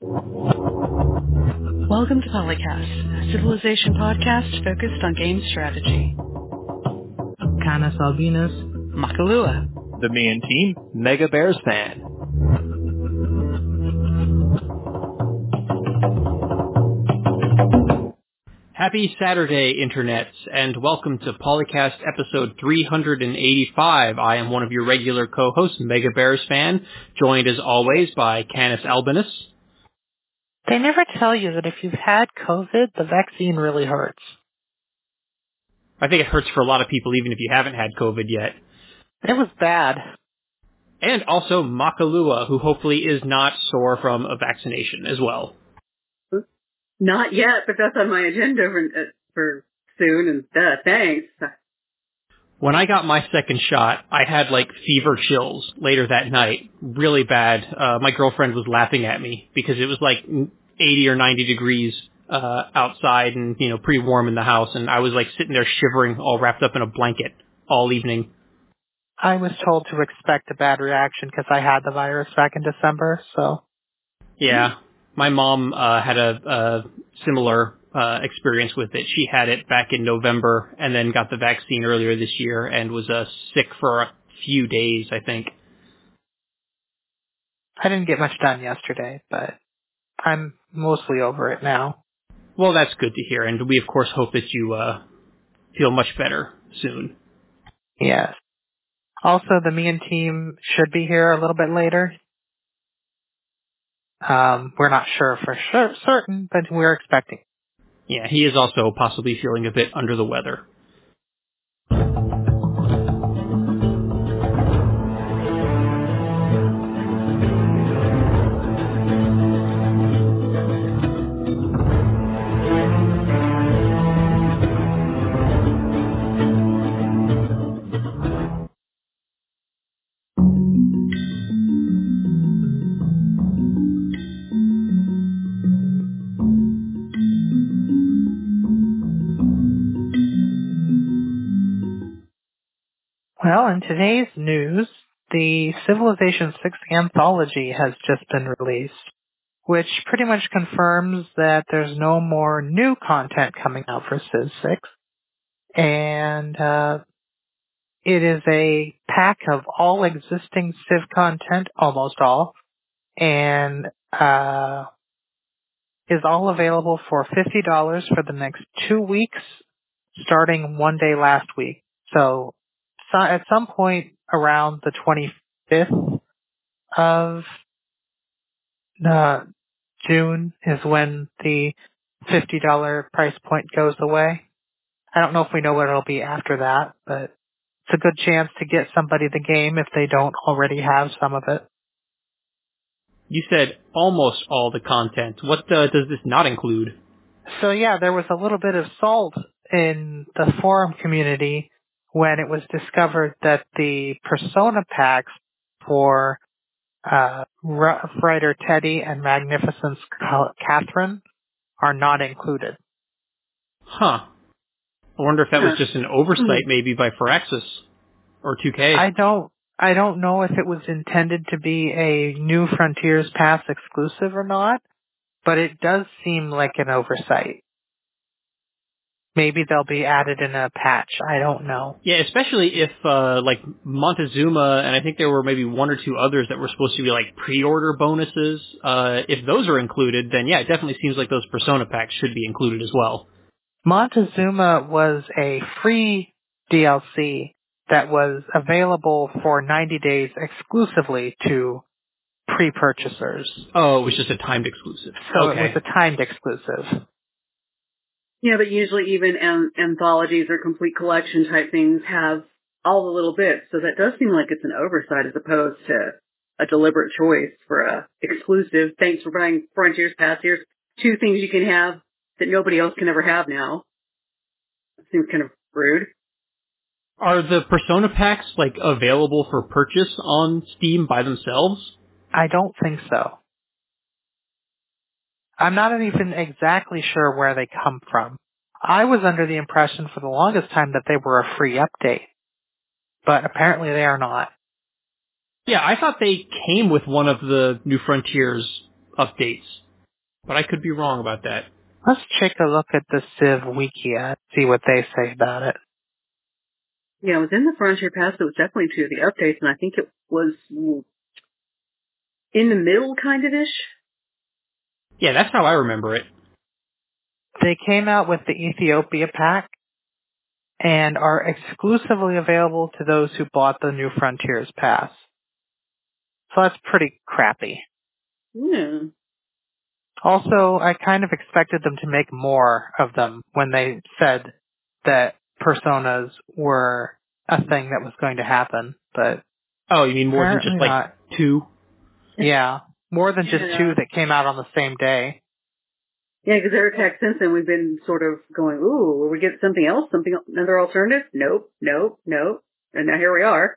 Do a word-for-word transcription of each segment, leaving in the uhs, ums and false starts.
Welcome to Polycast, a Civilization podcast focused on game strategy. Canis Albinus, Makalua, the Me and Team, Mega Bears fan. Happy Saturday, Internets, and welcome to Polycast episode three hundred eighty-five. I am one of your regular co-hosts, Mega Bears fan, joined as always by Canis Albinus. They never tell you that if you've had COVID, the vaccine really hurts. I think it hurts for a lot of people, even if you haven't had COVID yet. It was bad. And also Makalua, who hopefully is not sore from a vaccination as well. Not yet, but that's on my agenda for, uh, for soon, and uh, thanks. When I got my second shot, I had, like, fever chills later that night. Really bad. Uh, my girlfriend was laughing at me because it was, like, eighty or ninety degrees uh, outside and, you know, pretty warm in the house. And I was, like, sitting there shivering, all wrapped up in a blanket all evening. I was told to expect a bad reaction because I had the virus back in December, so. Yeah. My mom uh, had a, a similar uh, experience with it. She had it back in November and then got the vaccine earlier this year and was uh, sick for a few days, I think. I didn't get much done yesterday, but I'm mostly over it now. Well, that's good to hear, and we, of course, hope that you uh, feel much better soon. Yes. Also, the Me and Team should be here a little bit later. Um, we're not sure for sure, certain, but we're expecting. Yeah, he is also possibly feeling a bit under the weather. Well, in today's news, the Civilization six anthology has just been released, which pretty much confirms that there's no more new content coming out for Civ six. And uh, it is a pack of all existing Civ content, almost all, and uh, is all available for fifty dollars for the next two weeks, starting one day last week. So, so at some point around the twenty-fifth of uh, June is when the fifty dollars price point goes away. I don't know if we know what it'll be after that, but it's a good chance to get somebody the game if they don't already have some of it. You said almost all the content. What uh, does this not include? So yeah, there was a little bit of salt in the forum community when it was discovered that the persona packs for uh, Rough Rider Teddy and Magnificence Catherine are not included. Huh. I wonder if that was Huh. just an oversight maybe by Firaxis or two K. I don't I don't know if it was intended to be a New Frontiers Pass exclusive or not, but it does seem like an oversight. Maybe they'll be added in a patch. I don't know. Yeah, especially if, uh, like, Montezuma, and I think there were maybe one or two others that were supposed to be, like, pre-order bonuses. Uh, if those are included, then yeah, it definitely seems like those Persona packs should be included as well. Montezuma was a free D L C that was available for ninety days exclusively to pre-purchasers. Oh, it was just a timed exclusive. So okay. it was a timed exclusive. Yeah, but usually even an- anthologies or complete collection type things have all the little bits, so that does seem like it's an oversight as opposed to a deliberate choice for a exclusive. Thanks for buying Frontiers Pass. Here's two things you can have that nobody else can ever have now. That seems kind of rude. Are the Persona packs, like, available for purchase on Steam by themselves? I don't think so. I'm not even exactly sure where they come from. I was under the impression for the longest time that they were a free update, but apparently they are not. Yeah, I thought they came with one of the New Frontiers updates. But I could be wrong about that. Let's take a look at the Civ wiki and see what they say about it. Yeah, within the Frontier Pass, it was definitely two of the updates, and I think it was in the middle, kind of ish. Yeah, that's how I remember it. They came out with the Ethiopia pack and are exclusively available to those who bought the New Frontiers Pass. So that's pretty crappy. Yeah. Also, I kind of expected them to make more of them when they said that personas were a thing that was going to happen, but Oh, you mean more than just like not. two? Yeah, more than just Yeah. two that came out on the same day. Yeah, because ever tech since then we've been sort of going, ooh, will we get something else, something another alternative? Nope, nope, nope. And now here we are.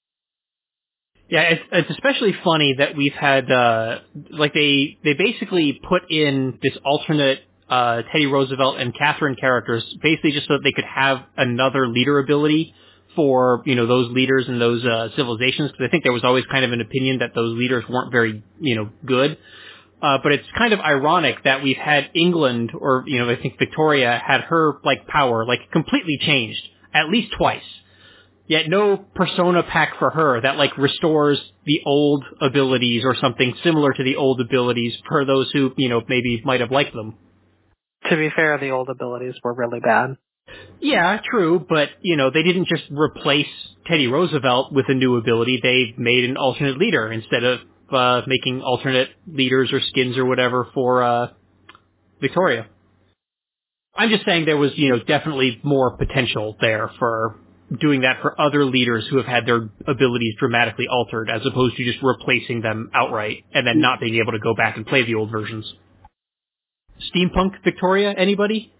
Yeah, it's, it's especially funny that we've had, uh, like they, they basically put in this alternate, uh, Teddy Roosevelt and Catherine characters, basically just so that they could have another leader ability for, you know, those leaders and those, uh, civilizations, because I think there was always kind of an opinion that those leaders weren't very, you know, good. Uh, but it's kind of ironic that we've had England, or, you know, I think Victoria had her, like, power, like, completely changed, at least twice. Yet no persona pack for her that, like, restores the old abilities or something similar to the old abilities for those who, you know, maybe might have liked them. To be fair, the old abilities were really bad. Yeah, true, but, you know, they didn't just replace Teddy Roosevelt with a new ability. They made an alternate leader instead of uh, making alternate leaders or skins or whatever for uh, Victoria. I'm just saying there was, you know, definitely more potential there for doing that for other leaders who have had their abilities dramatically altered as opposed to just replacing them outright and then not being able to go back and play the old versions. Steampunk Victoria, anybody?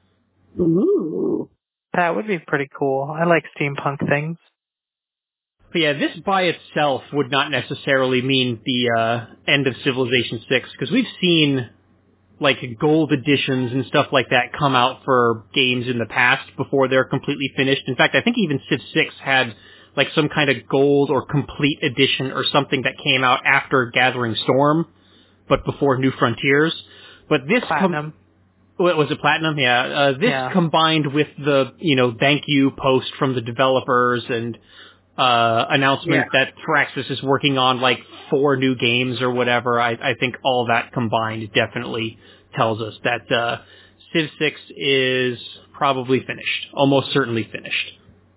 Ooh. That would be pretty cool. I like steampunk things. But yeah, this by itself would not necessarily mean the uh, end of Civilization six, because we've seen like gold editions and stuff like that come out for games in the past before they're completely finished. In fact, I think even Civ six had like some kind of gold or complete edition or something that came out after Gathering Storm, but before New Frontiers. But this Platinum. Com- was it Platinum? Yeah. Uh, this Yeah. combined with the, you know, thank you post from the developers and uh, announcement Yeah. that Firaxis is working on like four new games or whatever. I, I think all that combined definitely tells us that uh, Civ six is probably finished, almost certainly finished.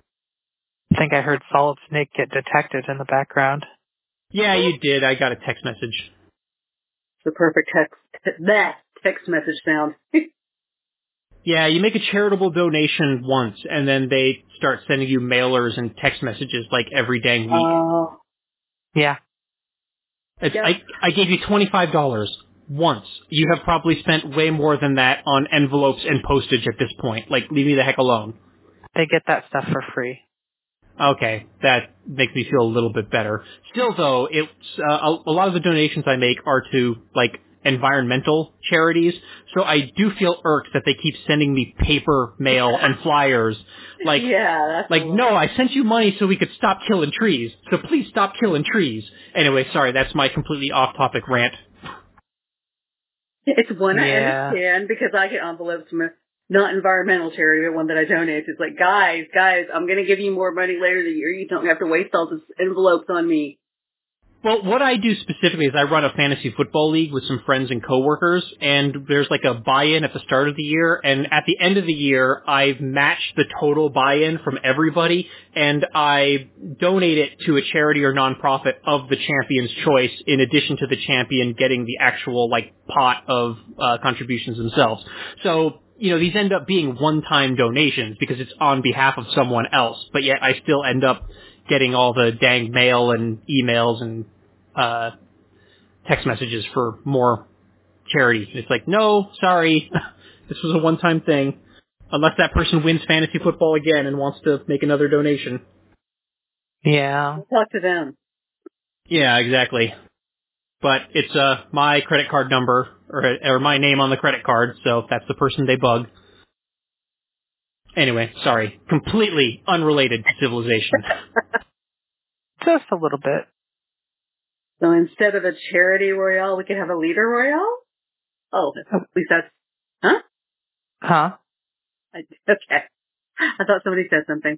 I think I heard Solid Snake get detected in the background. Yeah, you did. I got a text message. The perfect text, that text message sound. Yeah, you make a charitable donation once, and then they start sending you mailers and text messages like every dang week. Oh. Yeah. It's, Yep. I, I gave you twenty-five dollars once. You have probably spent way more than that on envelopes and postage at this point. Like, leave me the heck alone. They get that stuff for free. Okay, that makes me feel a little bit better. Still, though, it's uh, a, a lot of the donations I make are to, like, environmental charities, so I do feel irked that they keep sending me paper mail and flyers. Like, yeah, that's like, no, I sent you money so we could stop killing trees, so please stop killing trees. Anyway, sorry, that's my completely off-topic rant. It's one I Yeah. understand because I get envelopes from a not environmental charity, but one that I donate. It's like, guys, guys, I'm going to give you more money later in the year. You don't have to waste all this envelopes on me. Well, what I do specifically is I run a fantasy football league with some friends and coworkers, and there's like a buy-in at the start of the year, and at the end of the year, I've matched the total buy-in from everybody, and I donate it to a charity or nonprofit of the champion's choice, in addition to the champion getting the actual, like, pot of uh, contributions themselves. So, you know, these end up being one-time donations because it's on behalf of someone else, but yet I still end up getting all the dang mail and emails and uh text messages for more charity. It's like, no, sorry, this was a one-time thing. Unless that person wins fantasy football again and wants to make another donation. Yeah. We'll talk to them. Yeah, exactly. But it's uh my credit card number, or, or my name on the credit card, so that's the person they bug. Anyway, sorry. Completely unrelated to Civilization. Just a little bit. So instead of a charity royale, we could have a leader royale? Oh, at least that's, huh? Huh? I, okay. I thought somebody said something.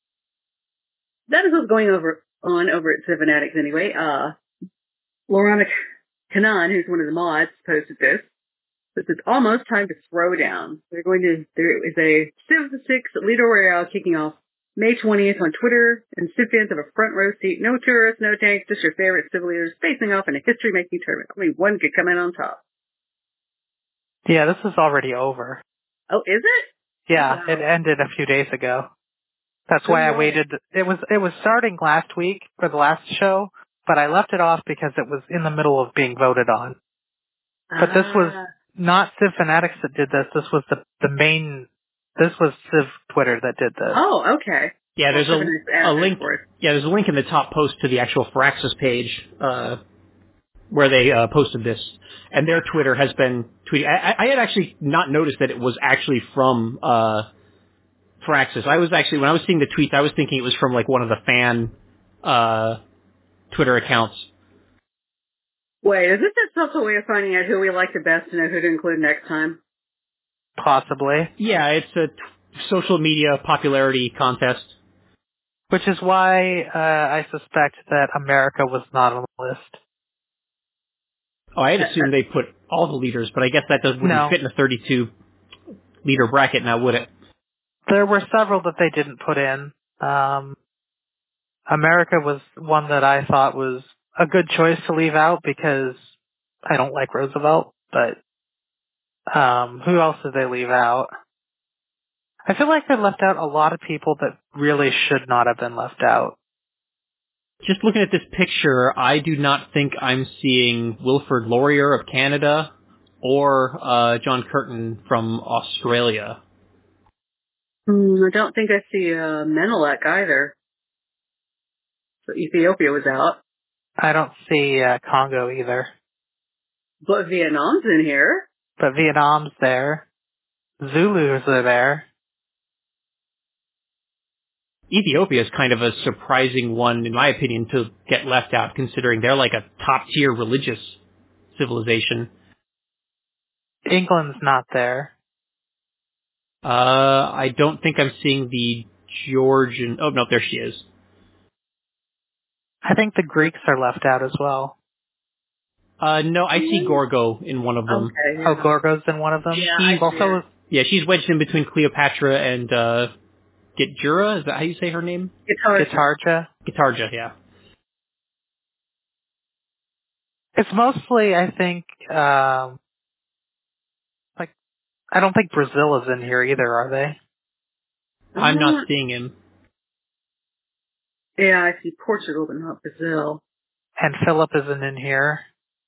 That is what's going over on over at Civ Fanatics anyway. Uh, Lorana Kanan, who's one of the mods, posted this. This is almost time to throw down. They're going to, there is a Civ six Leader Royale kicking off May twentieth on Twitter, and Civ fans have a front row seat. No tourists, no tanks, just your favorite Civ leaders facing off in a history-making tournament. Only one could come in on top. Yeah, this is already over. Oh, is it? Yeah, Wow. it ended a few days ago. That's why I waited. It was it was starting last week for the last show, but I left it off because it was in the middle of being voted on. But this was Ah. not Civ Fanatics that did this. This was the the main. This was Civ Twitter that did this. Oh, okay. Yeah, there's Well, a, a link. Yeah, there's a link in the top post to the actual Firaxis page uh, where they uh, posted this, and their Twitter has been tweeting. I, I had actually not noticed that it was actually from uh, Firaxis. I was actually, when I was seeing the tweets, I was thinking it was from like one of the fan uh, Twitter accounts. Wait, is this just also a way of finding out who we like the best to know who to include next time? Possibly. Yeah, it's a t- social media popularity contest. Which is why uh, I suspect that America was not on the list. Oh, I had assumed they put all the leaders, but I guess that does, wouldn't No. fit in a thirty-two leader bracket now, would it? There were several that they didn't put in. Um, America was one that I thought was a good choice to leave out because I don't like Roosevelt, but um, who else did they leave out? I feel like they left out a lot of people that really should not have been left out. Just looking at this picture, I do not think I'm seeing Wilford Laurier of Canada or uh, John Curtin from Australia. Hmm, I don't think I see uh, Menelek either. So Ethiopia was out. I don't see uh, Congo either. But Vietnam's in here. But Vietnam's there. Zulus are there. Ethiopia is kind of a surprising one, in my opinion, to get left out, considering they're like a top-tier religious civilization. England's not there. Uh, I don't think I'm seeing the Georgian... Oh, no, there she is. I think the Greeks are left out as well. Uh, no, I see Gorgo in one of them. Okay. Oh, Gorgo's in one of them? Yeah, He's I also... Yeah, she's wedged in between Cleopatra and, uh, Gitjura? Is that how you say her name? Gitarja. Gitarja, yeah. It's mostly, I think, um, like, I don't think Brazil is in here either, are they? I'm not seeing him. Yeah, I see Portugal, but not Brazil. And Philip isn't in here.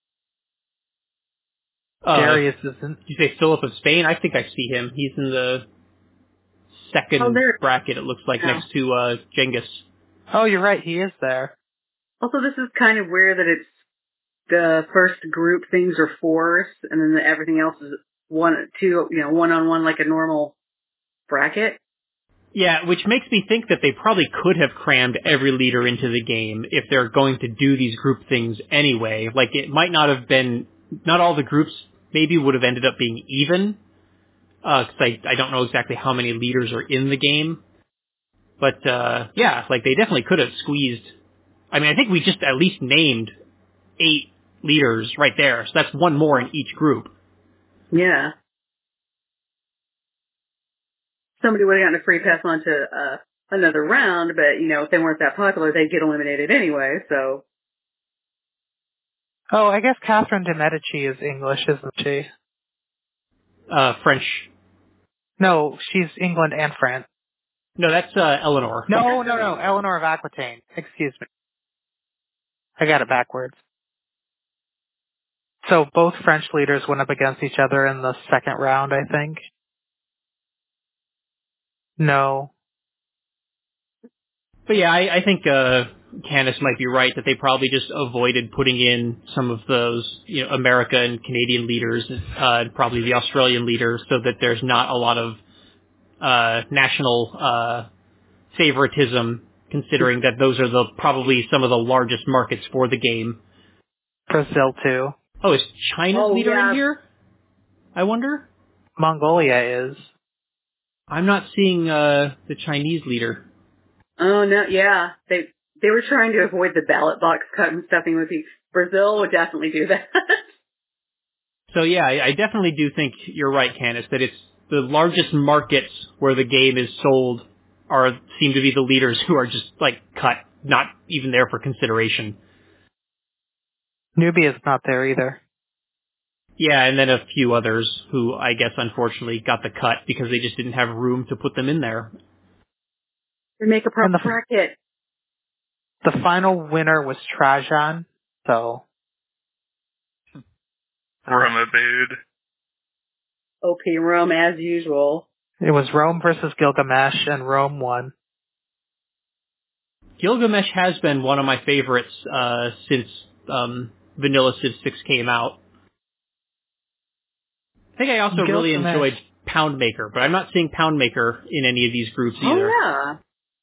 Uh, Darius isn't. Did you say Philip of Spain? I think I see him. He's in the second Oh, there- bracket, it looks like, Yeah. next to uh, Genghis. Oh, you're right, he is there. Also, this is kind of weird that it's the first group things are fours, and then the, everything else is one, two, you know, one-on-one like a normal bracket. Yeah, which makes me think that they probably could have crammed every leader into the game if they're going to do these group things anyway. Like, it might not have been, not all the groups maybe would have ended up being even, uh, cause I, I don't know exactly how many leaders are in the game. But, uh, yeah, like, they definitely could have squeezed, I mean, I think we just at least named eight leaders right there, so that's one more in each group. Yeah. Somebody would have gotten a free pass on to uh, another round, but, you know, if they weren't that popular, they'd get eliminated anyway, so. Oh, I guess Catherine de Medici is English, isn't she? Uh, French. No, she's England and France. No, that's, uh, Eleanor. No, no, no, Eleanor of Aquitaine. Excuse me. I got it backwards. So both French leaders went up against each other in the second round, I think. No. But yeah, I, I think, uh, Candace might be right that they probably just avoided putting in some of those, you know, America and Canadian leaders, uh, and probably the Australian leader, so that there's not a lot of, uh, national, uh, favoritism, considering that those are the, probably some of the largest markets for the game. Brazil, too. Oh, is China's Oh, leader yeah. in here? I wonder? Mongolia is. I'm not seeing uh, the Chinese leader. Oh, no, yeah. They they were trying to avoid the ballot box cut and stuffing with the... Brazil would definitely do that. So yeah, I, I definitely do think you're right, Candace, that it's the largest markets where the game is sold are seem to be the leaders who are just, like, cut, not even there for consideration. Nubia is not there either. Yeah, and then a few others who I guess unfortunately got the cut because they just didn't have room to put them in there. They make a proper the, bracket. The final winner was Trajan, so... Roma, dude. O P Rome as usual. It was Rome versus Gilgamesh, and Rome won. Gilgamesh has been one of my favorites uh, since um, Vanilla Civ six came out. I think I also Gilgamesh. really enjoyed Poundmaker, but I'm not seeing Poundmaker in any of these groups either. Oh, yeah.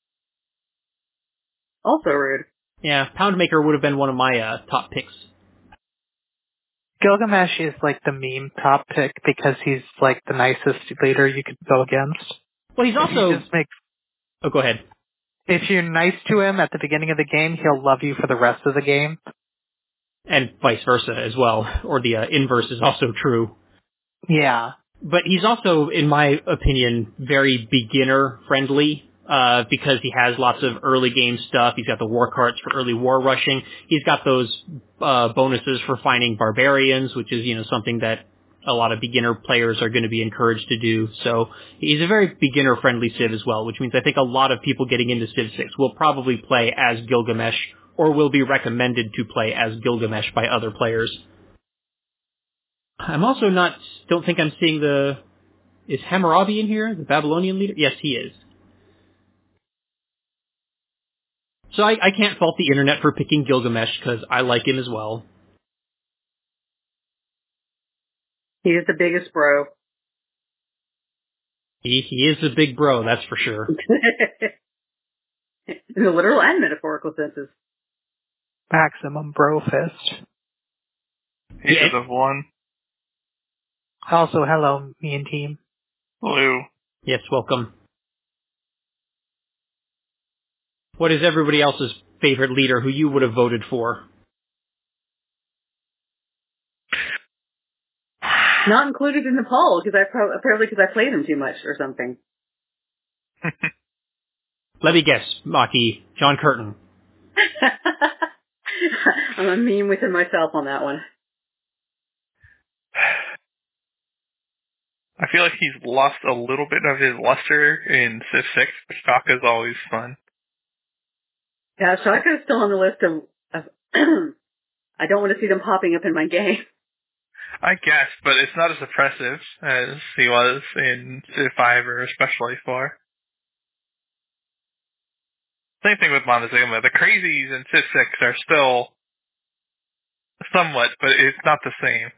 Also rude. Yeah, Poundmaker would have been one of my uh, top picks. Gilgamesh is like the meme top pick because he's like the nicest leader you could go against. Well, he's also... He just makes... Oh, go ahead. If you're nice to him at the beginning of the game, he'll love you for the rest of the game. And vice versa as well, or the uh, inverse is also true. Yeah. But he's also, in my opinion, very beginner-friendly, uh, because he has lots of early game stuff. He's got the war carts for early war rushing. He's got those uh, bonuses for finding barbarians, which is, you know, something that a lot of beginner players are going to be encouraged to do. So he's a very beginner-friendly Civ as well, which means I think a lot of people getting into Civ six will probably play as Gilgamesh, or will be recommended to play as Gilgamesh by other players. I'm also not, don't think I'm seeing the, is Hammurabi in here, the Babylonian leader? Yes, he is. So I, I can't fault the internet for picking Gilgamesh, because I like him as well. He is the biggest bro. He, he is a big bro, that's for sure. In the literal and metaphorical senses. Maximum bro fist. He Yeah. should have won. Also, hello, me and team. Hello. Yes, welcome. What is everybody else's favorite leader who you would have voted for? Not included in the poll, because I pro- apparently because I played him too much or something. Let me guess, Maki, John Curtin. I'm a meme within myself on that one. I feel like he's lost a little bit of his luster in Civ six, but Shaka's always fun. Yeah, Shaka is still on the list of, of I don't want to see them popping up in my game. I guess, but it's not as oppressive as he was in Civ five or especially four. Same thing with Montezuma. The crazies in Civ six are still somewhat, but it's not the same.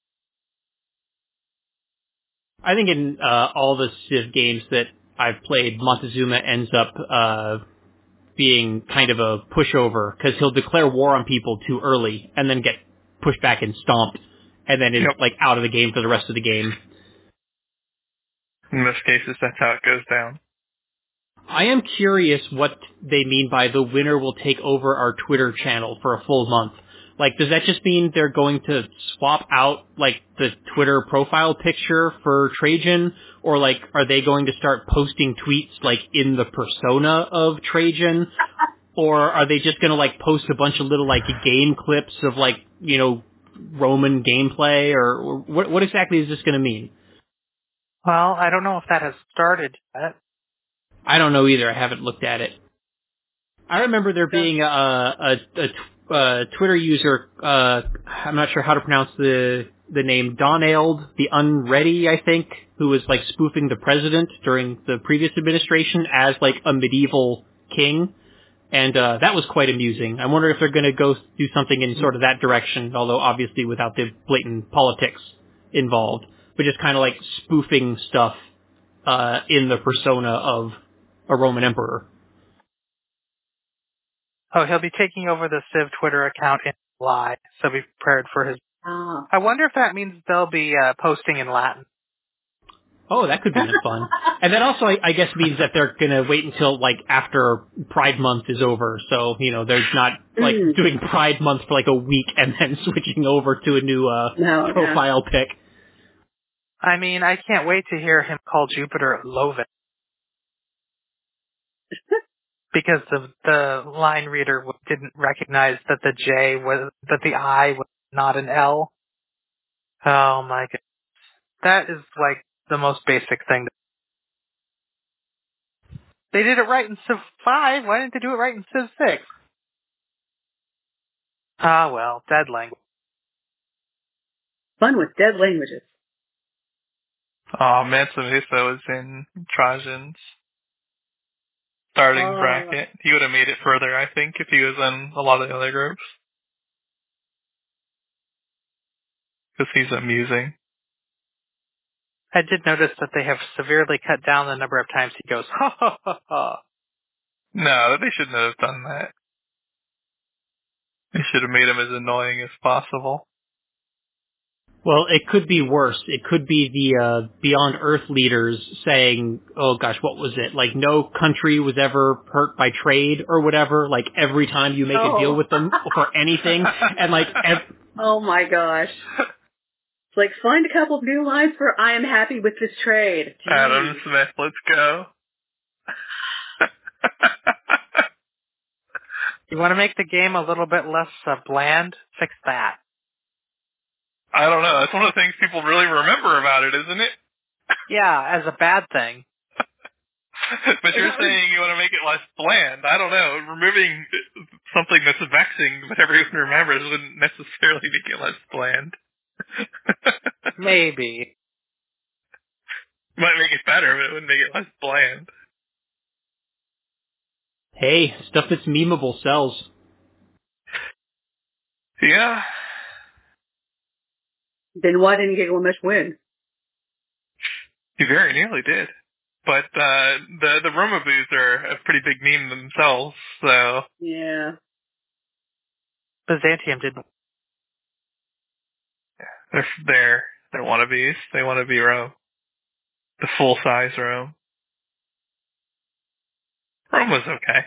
I think in uh, all the Civ games that I've played, Montezuma ends up uh, being kind of a pushover, because he'll declare war on people too early and then get pushed back and stomped, and then is Yep. like out of the game for the rest of the game. In most cases, that's how it goes down. I am curious what they mean by the winner will take over our Twitter channel for a full month. Like, does that just mean they're going to swap out, like, the Twitter profile picture for Trajan? Or, like, are they going to start posting tweets, like, in the persona of Trajan? Or are they just going to, like, post a bunch of little, like, game clips of, like, you know, Roman gameplay? Or, or what, what exactly is this going to mean? Well, I don't know if that has started yet. I don't know either. I haven't looked at it. I remember there being a, a, a, a Twitter user, uh, I'm not sure how to pronounce the the name, Donald the Unready, I think, who was, like, spoofing the president during the previous administration as, like, a medieval king. And uh, that was quite amusing. I wonder if they're going to go do something in sort of that direction, although obviously without the blatant politics involved, but just kind of like spoofing stuff uh, in the persona of a Roman emperor. Oh, he'll be taking over the Civ Twitter account in July, so be prepared for his Ah. Huh. I wonder if that means they'll be uh, posting in Latin. Oh, that could be fun. And that also, I, I guess, means that they're going to wait until, like, after Pride Month is over. So, you know, they're not, like, Mm. doing Pride Month for, like, a week and then switching over to a new uh, No, profile no. pic. I mean, I can't wait to hear him call Jupiter Loven. Because the the line reader didn't recognize that the J was, that the I was not an L. Oh my god. That is like the most basic thing. They did it right in Civ five. Why didn't they do it right in Civ six? Ah, well, dead language. Fun with dead languages. Oh, Mansa Musa was in Trajan's starting Oh. bracket. He would have made it further, I think, if he was in a lot of the other groups. Because he's amusing. I did notice that they have severely cut down the number of times he goes, ha ha ha ha. No, they shouldn't have done that. They should have made him as annoying as possible. Well, it could be worse. It could be the uh, Beyond Earth leaders saying, oh gosh, what was it? Like, no country was ever hurt by trade or whatever. Like, every time you make Oh. a deal with them for anything. And, like, ev- Oh my gosh. It's like, find a couple of new lines for I am happy with this trade. Jeez. Adam Smith, let's go. You want to make the game a little bit less uh, bland? Fix that. I don't know. That's one of the things people really remember about it, isn't it? Yeah, as a bad thing. But you're saying you want to make it less bland. I don't know. Removing something that's vexing that everyone remembers wouldn't necessarily make it less bland. Maybe. Might make it better, but it wouldn't make it less bland. hey, stuff that's memeable sells. Yeah. Then why didn't Gilgamesh win? He very nearly did. But uh, the the Romaboos are a pretty big meme themselves, so... Yeah. Byzantium didn't. They're, they're, they're wannabes. They want to be Rome. The full-size Rome. Rome was okay.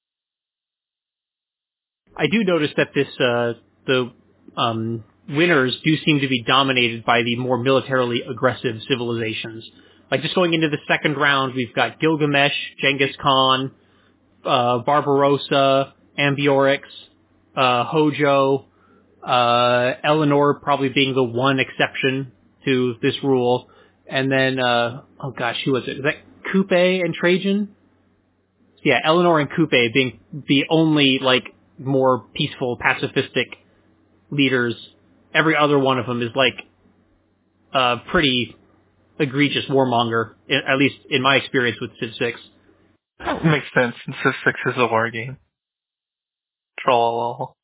I do notice that this, uh, the, um, winners do seem to be dominated by the more militarily aggressive civilizations. Like, just going into the second round, we've got Gilgamesh, Genghis Khan, uh, Barbarossa, Ambiorix, uh, Hojo, uh, Eleanor probably being the one exception to this rule. And then, uh, oh gosh, who was it? Is that Coupe and Trajan? Yeah, Eleanor and Coupe being the only, like, more peaceful, pacifistic leaders. Every other one of them is, like, a pretty egregious warmonger, i- at least in my experience with Civ six. That makes sense. Civ six is a war game. Troll.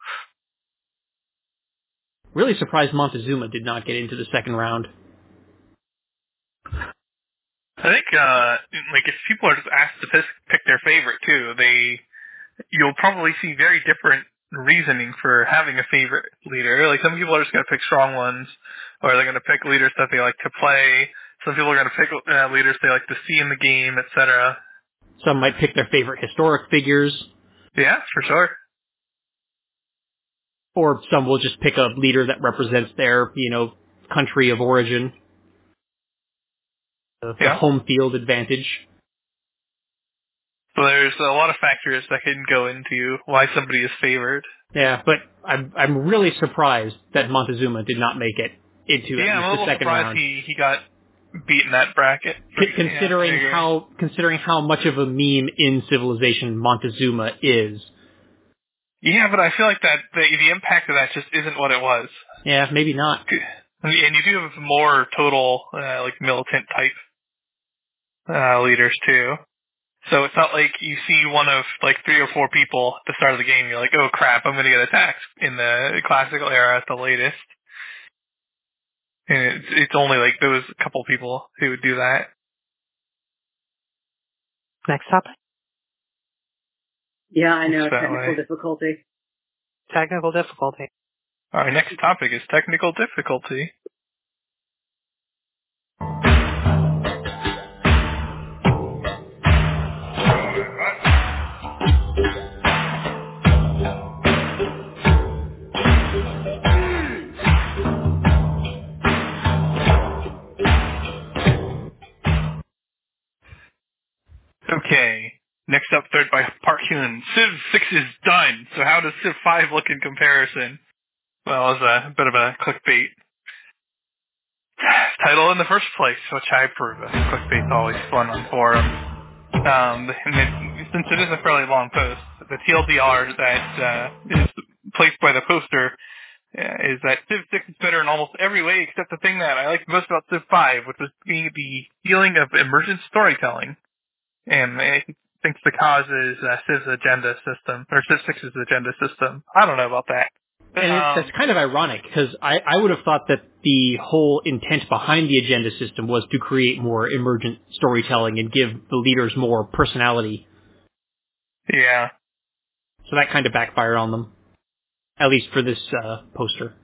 Really surprised Montezuma did not get into the second round. I think, uh, like, if people are just asked to pick pick their favorite, too, they, you'll probably see very different reasoning for having a favorite leader. Like, some people are just going to pick strong ones, or they're going to pick leaders that they like to play. Some people are going to pick uh, leaders they like to see in the game, et cetera. Some might pick their favorite historic figures, Yeah, for sure. or some will just pick a leader that represents their, you know, country of origin. The, the Yeah. home field advantage. So there's a lot of factors that can go into why somebody is favored. Yeah, but I'm I'm really surprised that Montezuma did not make it into Yeah, I'm a at least the little second surprised round. he, he got beat in that bracket. C- considering Yeah, I agree. how considering how much of a meme in Civilization Montezuma is. Yeah, but I feel like that the, the impact of that just isn't what it was. Yeah, maybe not. And you do have more total, uh, like, militant type uh, leaders, too. So it's not like you see one of, like, three or four people at the start of the game, you're like, oh crap, I'm going to get attacked in the classical era at the latest. And it's, it's only, like, those couple people who would do that. Next topic. Yeah, I know. It's that Technical way. difficulty. Technical difficulty. Our next topic is technical difficulty. Okay. Next up, third by Park Hyun. Civ six is done. So how does Civ five look in comparison? Well, it was a bit of a clickbait title in the first place, which I approve of. Clickbait's always fun on forums. Um, and it, since it is a fairly long post, the T L D R that uh, is placed by the poster uh, is that Civ six is better in almost every way except the thing that I liked most about Civ five, which was being the feeling of emergent storytelling. And I think the cause is uh, Civ's agenda system, or Civ six's agenda system. I don't know about that. And um, it's, that's kind of ironic, because I, I would have thought that the whole intent behind the agenda system was to create more emergent storytelling and give the leaders more personality. Yeah. So that kind of backfired on them, at least for this uh, poster.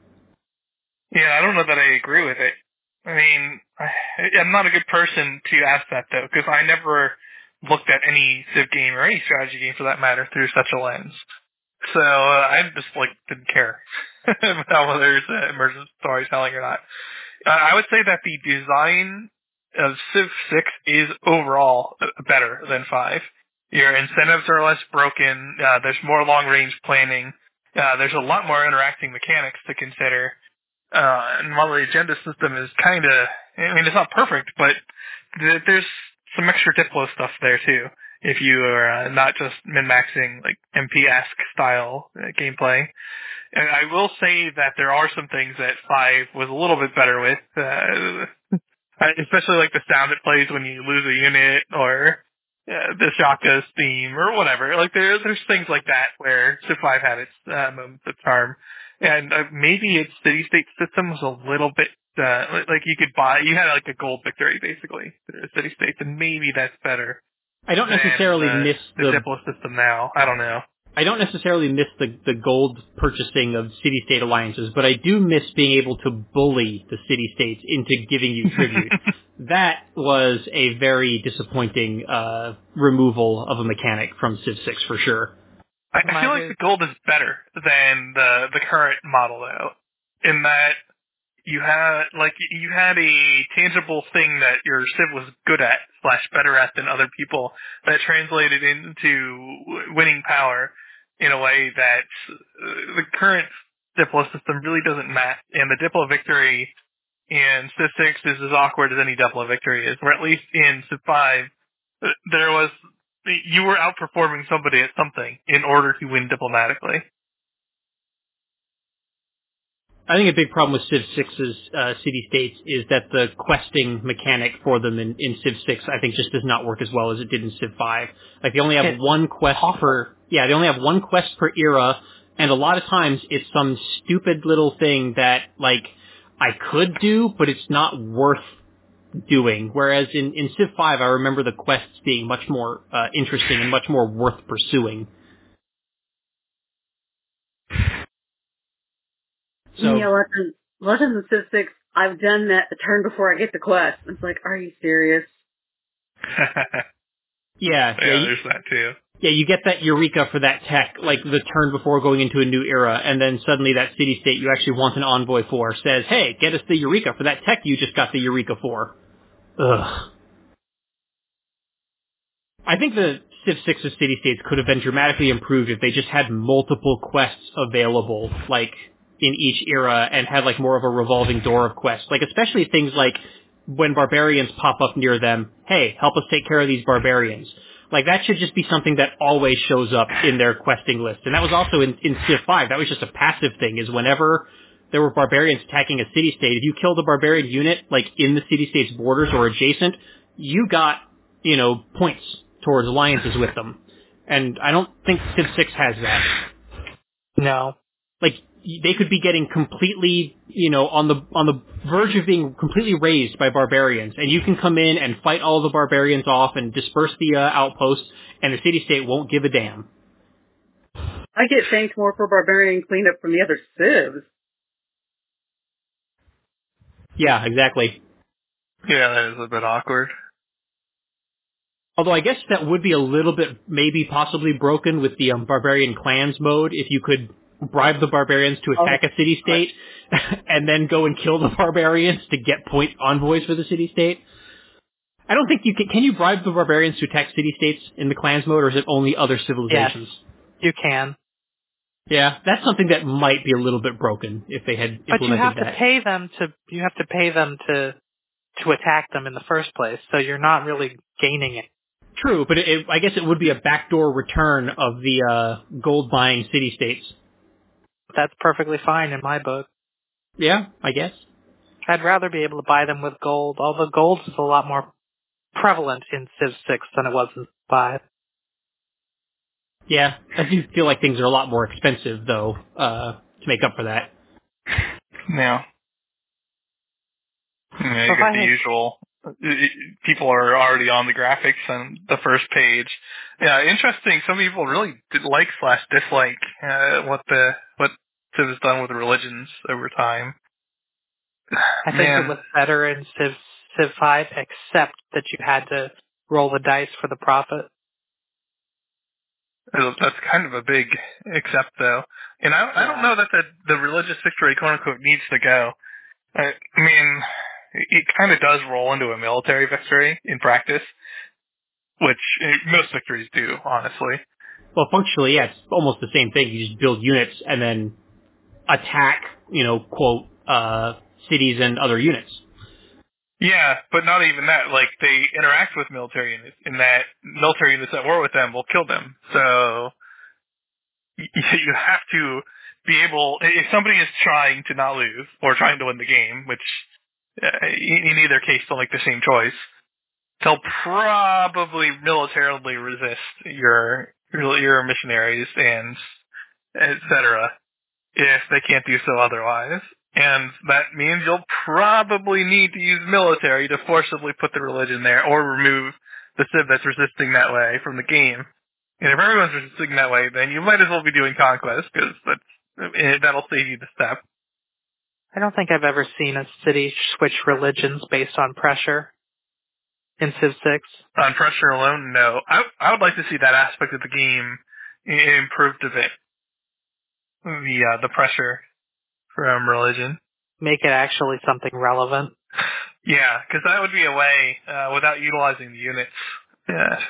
Yeah, I don't know that I agree with it. I mean, I, I'm not a good person to ask that, though, because I never looked at any Civ game or any strategy game, for that matter, through such a lens. So uh, I just like didn't care about whether it's uh, emergent storytelling or not. Uh, I would say that the design of Civ six is overall better than five. Your incentives are less broken. Uh, there's more long-range planning. Uh, there's a lot more interacting mechanics to consider. Uh, and while the agenda system is kind of, I mean, it's not perfect, but th- there's some extra Diplo stuff there too. If you are uh, not just min-maxing like M P-esque style uh, gameplay. And I will say that there are some things that five was a little bit better with, uh, especially like the sound it plays when you lose a unit, or uh, the Shaka's theme, or whatever. Like there, there's things like that where Civ five had its uh, moments of charm. And uh, maybe its city-state system was a little bit, uh, like you could buy, you had like a gold victory basically, city-states, and maybe that's better. I don't necessarily the, miss the, the, the Diplo system now. I don't know. I don't necessarily miss the, the gold purchasing of city-state alliances, but I do miss being able to bully the city-states into giving you tribute. That was a very disappointing uh, removal of a mechanic from Civ six for sure. I, I feel like the gold is better than the the current model, though, in that you had like you had a tangible thing that your Civ was good at slash better at than other people that translated into winning power in a way that uh, the current Diplo system really doesn't match. And the Diplo victory in Civ six is as awkward as any Diplo victory is, or at least in Civ five, there was you were outperforming somebody at something in order to win diplomatically. I think a big problem with Civ six's uh, city-states is that the questing mechanic for them in, in Civ six, I think, just does not work as well as it did in Civ five. Like, they only have it's one quest awful. per... Yeah, they only have one quest per era, and a lot of times it's some stupid little thing that, like, I could do, but it's not worth doing. Whereas in, in Civ five, I remember the quests being much more uh, interesting and much more worth pursuing. So, yeah, Legends, Legends of Civ six, I've done that the turn before I get the quest. It's like, are you serious? yeah, yeah, yeah you, there's that too. Yeah, you get that Eureka for that tech, like the turn before going into a new era, and then suddenly that city-state you actually want an envoy for says, hey, get us the Eureka for that tech you just got the Eureka for. Ugh. I think the Civ six's city-states could have been dramatically improved if they just had multiple quests available, like, in each era, and had, like, more of a revolving door of quests. Like, especially things like, when barbarians pop up near them, hey, help us take care of these barbarians. Like, that should just be something that always shows up in their questing list. And that was also in, in Civ five. That was just a passive thing, is whenever there were barbarians attacking a city-state, if you killed a barbarian unit, like, in the city-state's borders or adjacent, you got, you know, points towards alliances with them. And I don't think Civ six has that. No. Like, they could be getting completely, you know, on the on the verge of being completely raised by barbarians, and you can come in and fight all the barbarians off and disperse the uh, outposts, and the city-state won't give a damn. I get thanked more for barbarian cleanup from the other civs Yeah, exactly. Yeah, that is a bit awkward. Although I guess that would be a little bit, maybe possibly broken with the um, Barbarian Clans mode, if you could bribe the barbarians to attack a city-state and then go and kill the barbarians to get point envoys for the city-state. I don't think you can. Can you bribe the barbarians to attack city-states in the Clans mode, or is it only other civilizations? Yes, you can. Yeah, that's something that might be a little bit broken if they had implemented that. But you have to pay them to. You have to pay them to to attack them in the first place, so you're not really gaining it. True, but it, it, I guess it would be a backdoor return of the uh, gold-buying city-states. That's perfectly fine in my book. Yeah, I guess. I'd rather be able to buy them with gold, although gold is a lot more prevalent in Civ six than it was in five. Yeah, I do feel like things are a lot more expensive, though, uh, to make up for that. Yeah. Yeah, you So get the had... usual. People are already on the graphics on the first page. Yeah, interesting. Some people really did like slash dislike uh, what the what Civ has done with religions over time. I think Man. it was better in Civ Civ five, except that you had to roll the dice for the profit. That's kind of a big except, though. And I, Yeah. I don't know that the, the religious victory, quote unquote, needs to go. I, I mean, it kind of does roll into a military victory in practice, which most victories do, honestly. Well, functionally, yeah, it's almost the same thing. You just build units and then attack, you know, quote, uh, cities and other units. Yeah, but not even that. Like, they interact with military units, in that military units at war with them will kill them. So, you have to be able, if somebody is trying to not lose, or trying to win the game, which uh, in either case don't make the same choice, they'll probably militarily resist your your missionaries and et cetera if they can't do so otherwise. And that means you'll probably need to use military to forcibly put the religion there or remove the civ that's resisting that way from the game. And if everyone's resisting that way, then you might as well be doing conquest, because that's, that'll save you the step. I don't think I've ever seen a city switch religions based on pressure in Civ six. On pressure alone, no. I, I would like to see that aspect of the game improved a bit. The uh, the pressure from religion. Make it actually something relevant. Yeah, because that would be a way, uh, without utilizing the units. Yeah.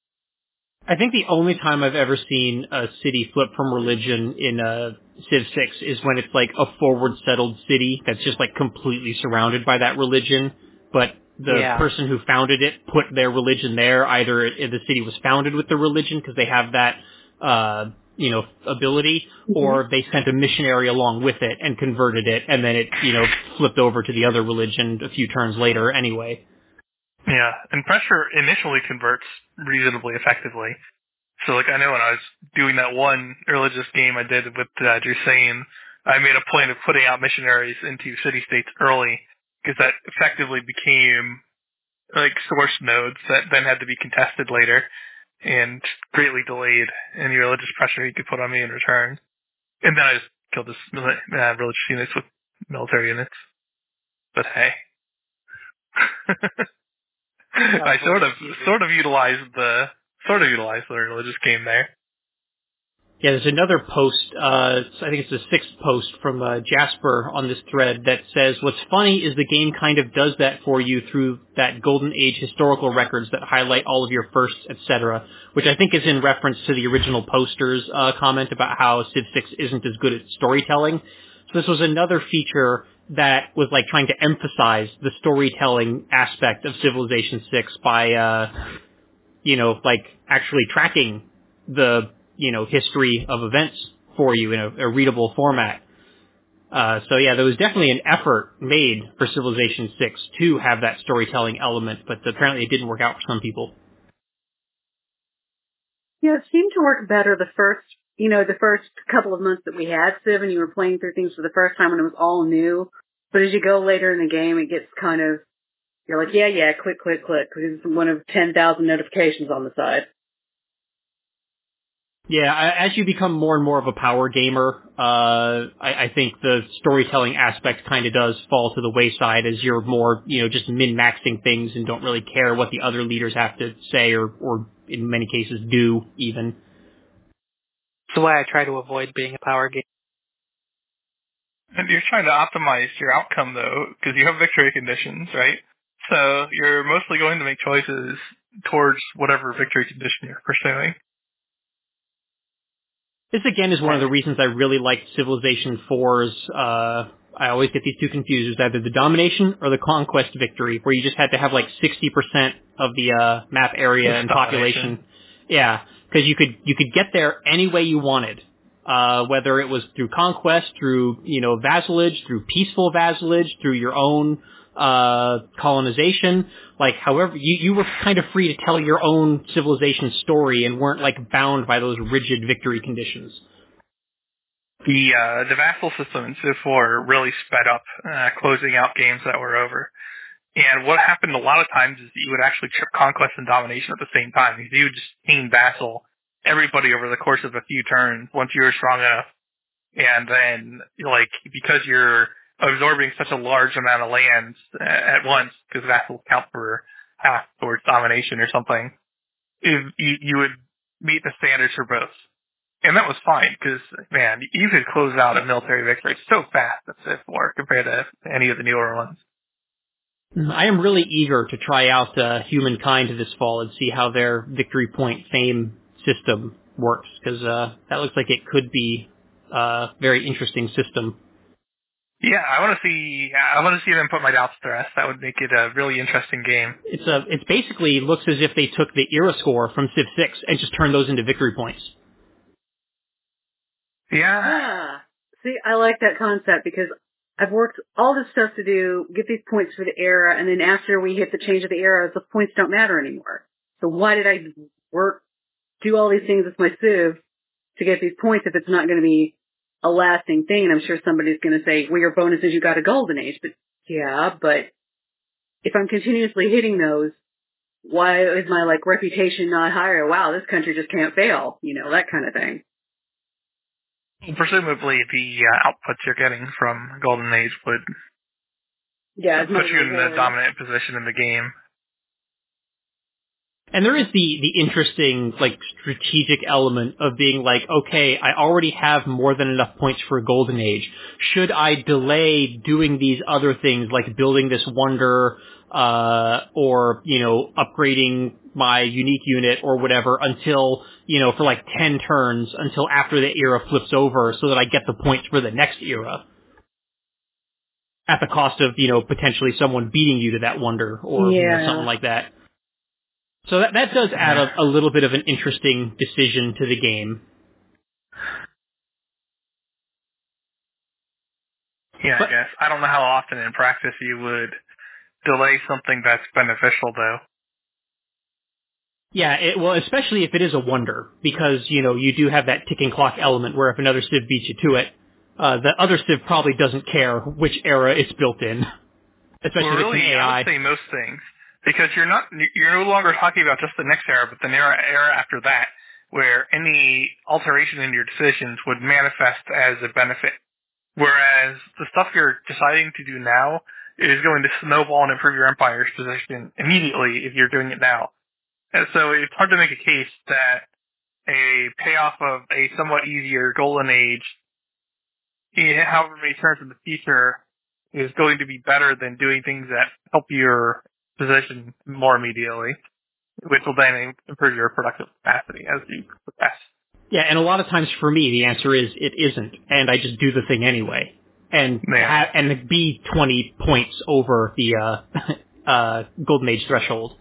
I think the only time I've ever seen a city flip from religion in uh, Civ six is when it's like a forward settled city that's just like completely surrounded by that religion, but the yeah. person who founded it put their religion there. Either it, the city was founded with the religion because they have that, uh, you know, ability, mm-hmm. or they sent a missionary along with it and converted it, and then it, you know, flipped over to the other religion a few turns later anyway. Yeah, and pressure initially converts reasonably effectively. So, like, I know when I was doing that one religious game I did with uh, Drusane, I made a point of putting out missionaries into city-states early, because that effectively became, like, source nodes that then had to be contested later, and greatly delayed any religious pressure he could put on me in return. And then I just killed his uh, religious units with military units. But hey. I sort of, sort of utilized the, sort of utilized the religious game there. Yeah, there's another post, uh, I think it's the sixth post from uh, Jasper on this thread that says, what's funny is the game kind of does that for you through that golden age historical records that highlight all of your firsts, et cetera, which I think is in reference to the original poster's uh, comment about how Civ six isn't as good at storytelling. So this was another feature that was like trying to emphasize the storytelling aspect of Civilization six by, uh, you know, like actually tracking the, you know, history of events for you in a, a readable format. Uh, so yeah, there was definitely an effort made for Civilization six to have that storytelling element, but apparently it didn't work out for some people. Yeah, it seemed to work better the first, you know, the first couple of months that we had Civ and you were playing through things for the first time when it was all new. But as you go later in the game, it gets kind of, you're like, yeah, yeah, click, click, click, because it's one of ten thousand notifications on the side. Yeah, I, as you become more and more of a power gamer, uh, I, I think the storytelling aspect kind of does fall to the wayside as you're more, you know, just min-maxing things and don't really care what the other leaders have to say or, or in many cases do even. That's why I try to avoid being a power gamer. And you're trying to optimize your outcome, though, because you have victory conditions, right? So you're mostly going to make choices towards whatever victory condition you're pursuing. This, again, is one of the reasons I really liked Civilization four's, uh, I always get these two confused. It was either the domination or the conquest victory, where you just had to have like sixty percent of the uh, map area It's and domination. population. Yeah, because you could, you could get there any way you wanted. Uh, whether it was through conquest, through, you know, vassalage, through peaceful vassalage, through your own, uh, colonization, like, however, you, you were kind of free to tell your own civilization story and weren't, like, bound by those rigid victory conditions. The, uh, the vassal system in Civ four really sped up, uh, closing out games that were over. And what happened a lot of times is that you would actually trip conquest and domination at the same time. You would just team vassal everybody over the course of a few turns once you were strong enough. And then, like, because you're absorbing such a large amount of lands at once, because vassals count for half towards domination or something, if you, you would meet the standards for both. And that was fine, because, man, you could close out a military victory so fast at Civ four compared to any of the newer ones. I am really eager to try out uh, Humankind this fall and see how their victory point fame system works, because uh, that looks like it could be a very interesting system. Yeah, I want to see. I want to see them put my doubts to rest. That would make it a really interesting game. It's a. It's basically looks as if they took the era score from Civ six and just turned those into victory points. Yeah. Yeah. See, I like that concept because I've worked all this stuff to do, get these points for the era, and then after we hit the change of the era, the points don't matter anymore. So why did I work, do all these things with my Civ to get these points if it's not going to be a lasting thing? And I'm sure somebody's going to say, well, your bonus is you got a golden age. But yeah, but if I'm continuously hitting those, why is my, like, reputation not higher? Wow, this country just can't fail. You know, that kind of thing. Presumably, the uh, outputs you're getting from Golden Age would yeah, put you in the dominant position in the game. And there is the, the interesting, like, strategic element of being like, okay, I already have more than enough points for a Golden Age. Should I delay doing these other things, like building this wonder, uh, or, you know, upgrading my unique unit or whatever until, you know, for like ten turns, until after the era flips over so that I get the points for the next era? At the cost of, you know, potentially someone beating you to that wonder or yeah. you know, something like that. So that that does add a, a little bit of an interesting decision to the game. Yeah, but, I guess. I don't know how often in practice you would delay something that's beneficial, though. Yeah, it, well, especially if it is a wonder, because, you know, you do have that ticking clock element where if another Civ beats you to it, uh, the other Civ probably doesn't care which era it's built in. Especially well, if really, it's an A I. I would say most things. Because you're not, you're no longer talking about just the next era, but the era, era after that, where any alteration in your decisions would manifest as a benefit. Whereas the stuff you're deciding to do now is going to snowball and improve your empire's position immediately if you're doing it now. And so it's hard to make a case that a payoff of a somewhat easier Golden Age, however many turns in the future, is going to be better than doing things that help your position more immediately, which will then improve your productive capacity as you progress. Yeah, and a lot of times for me, the answer is it isn't, and I just do the thing anyway, and yeah. ha- and be twenty points over the uh, uh, Golden Age threshold.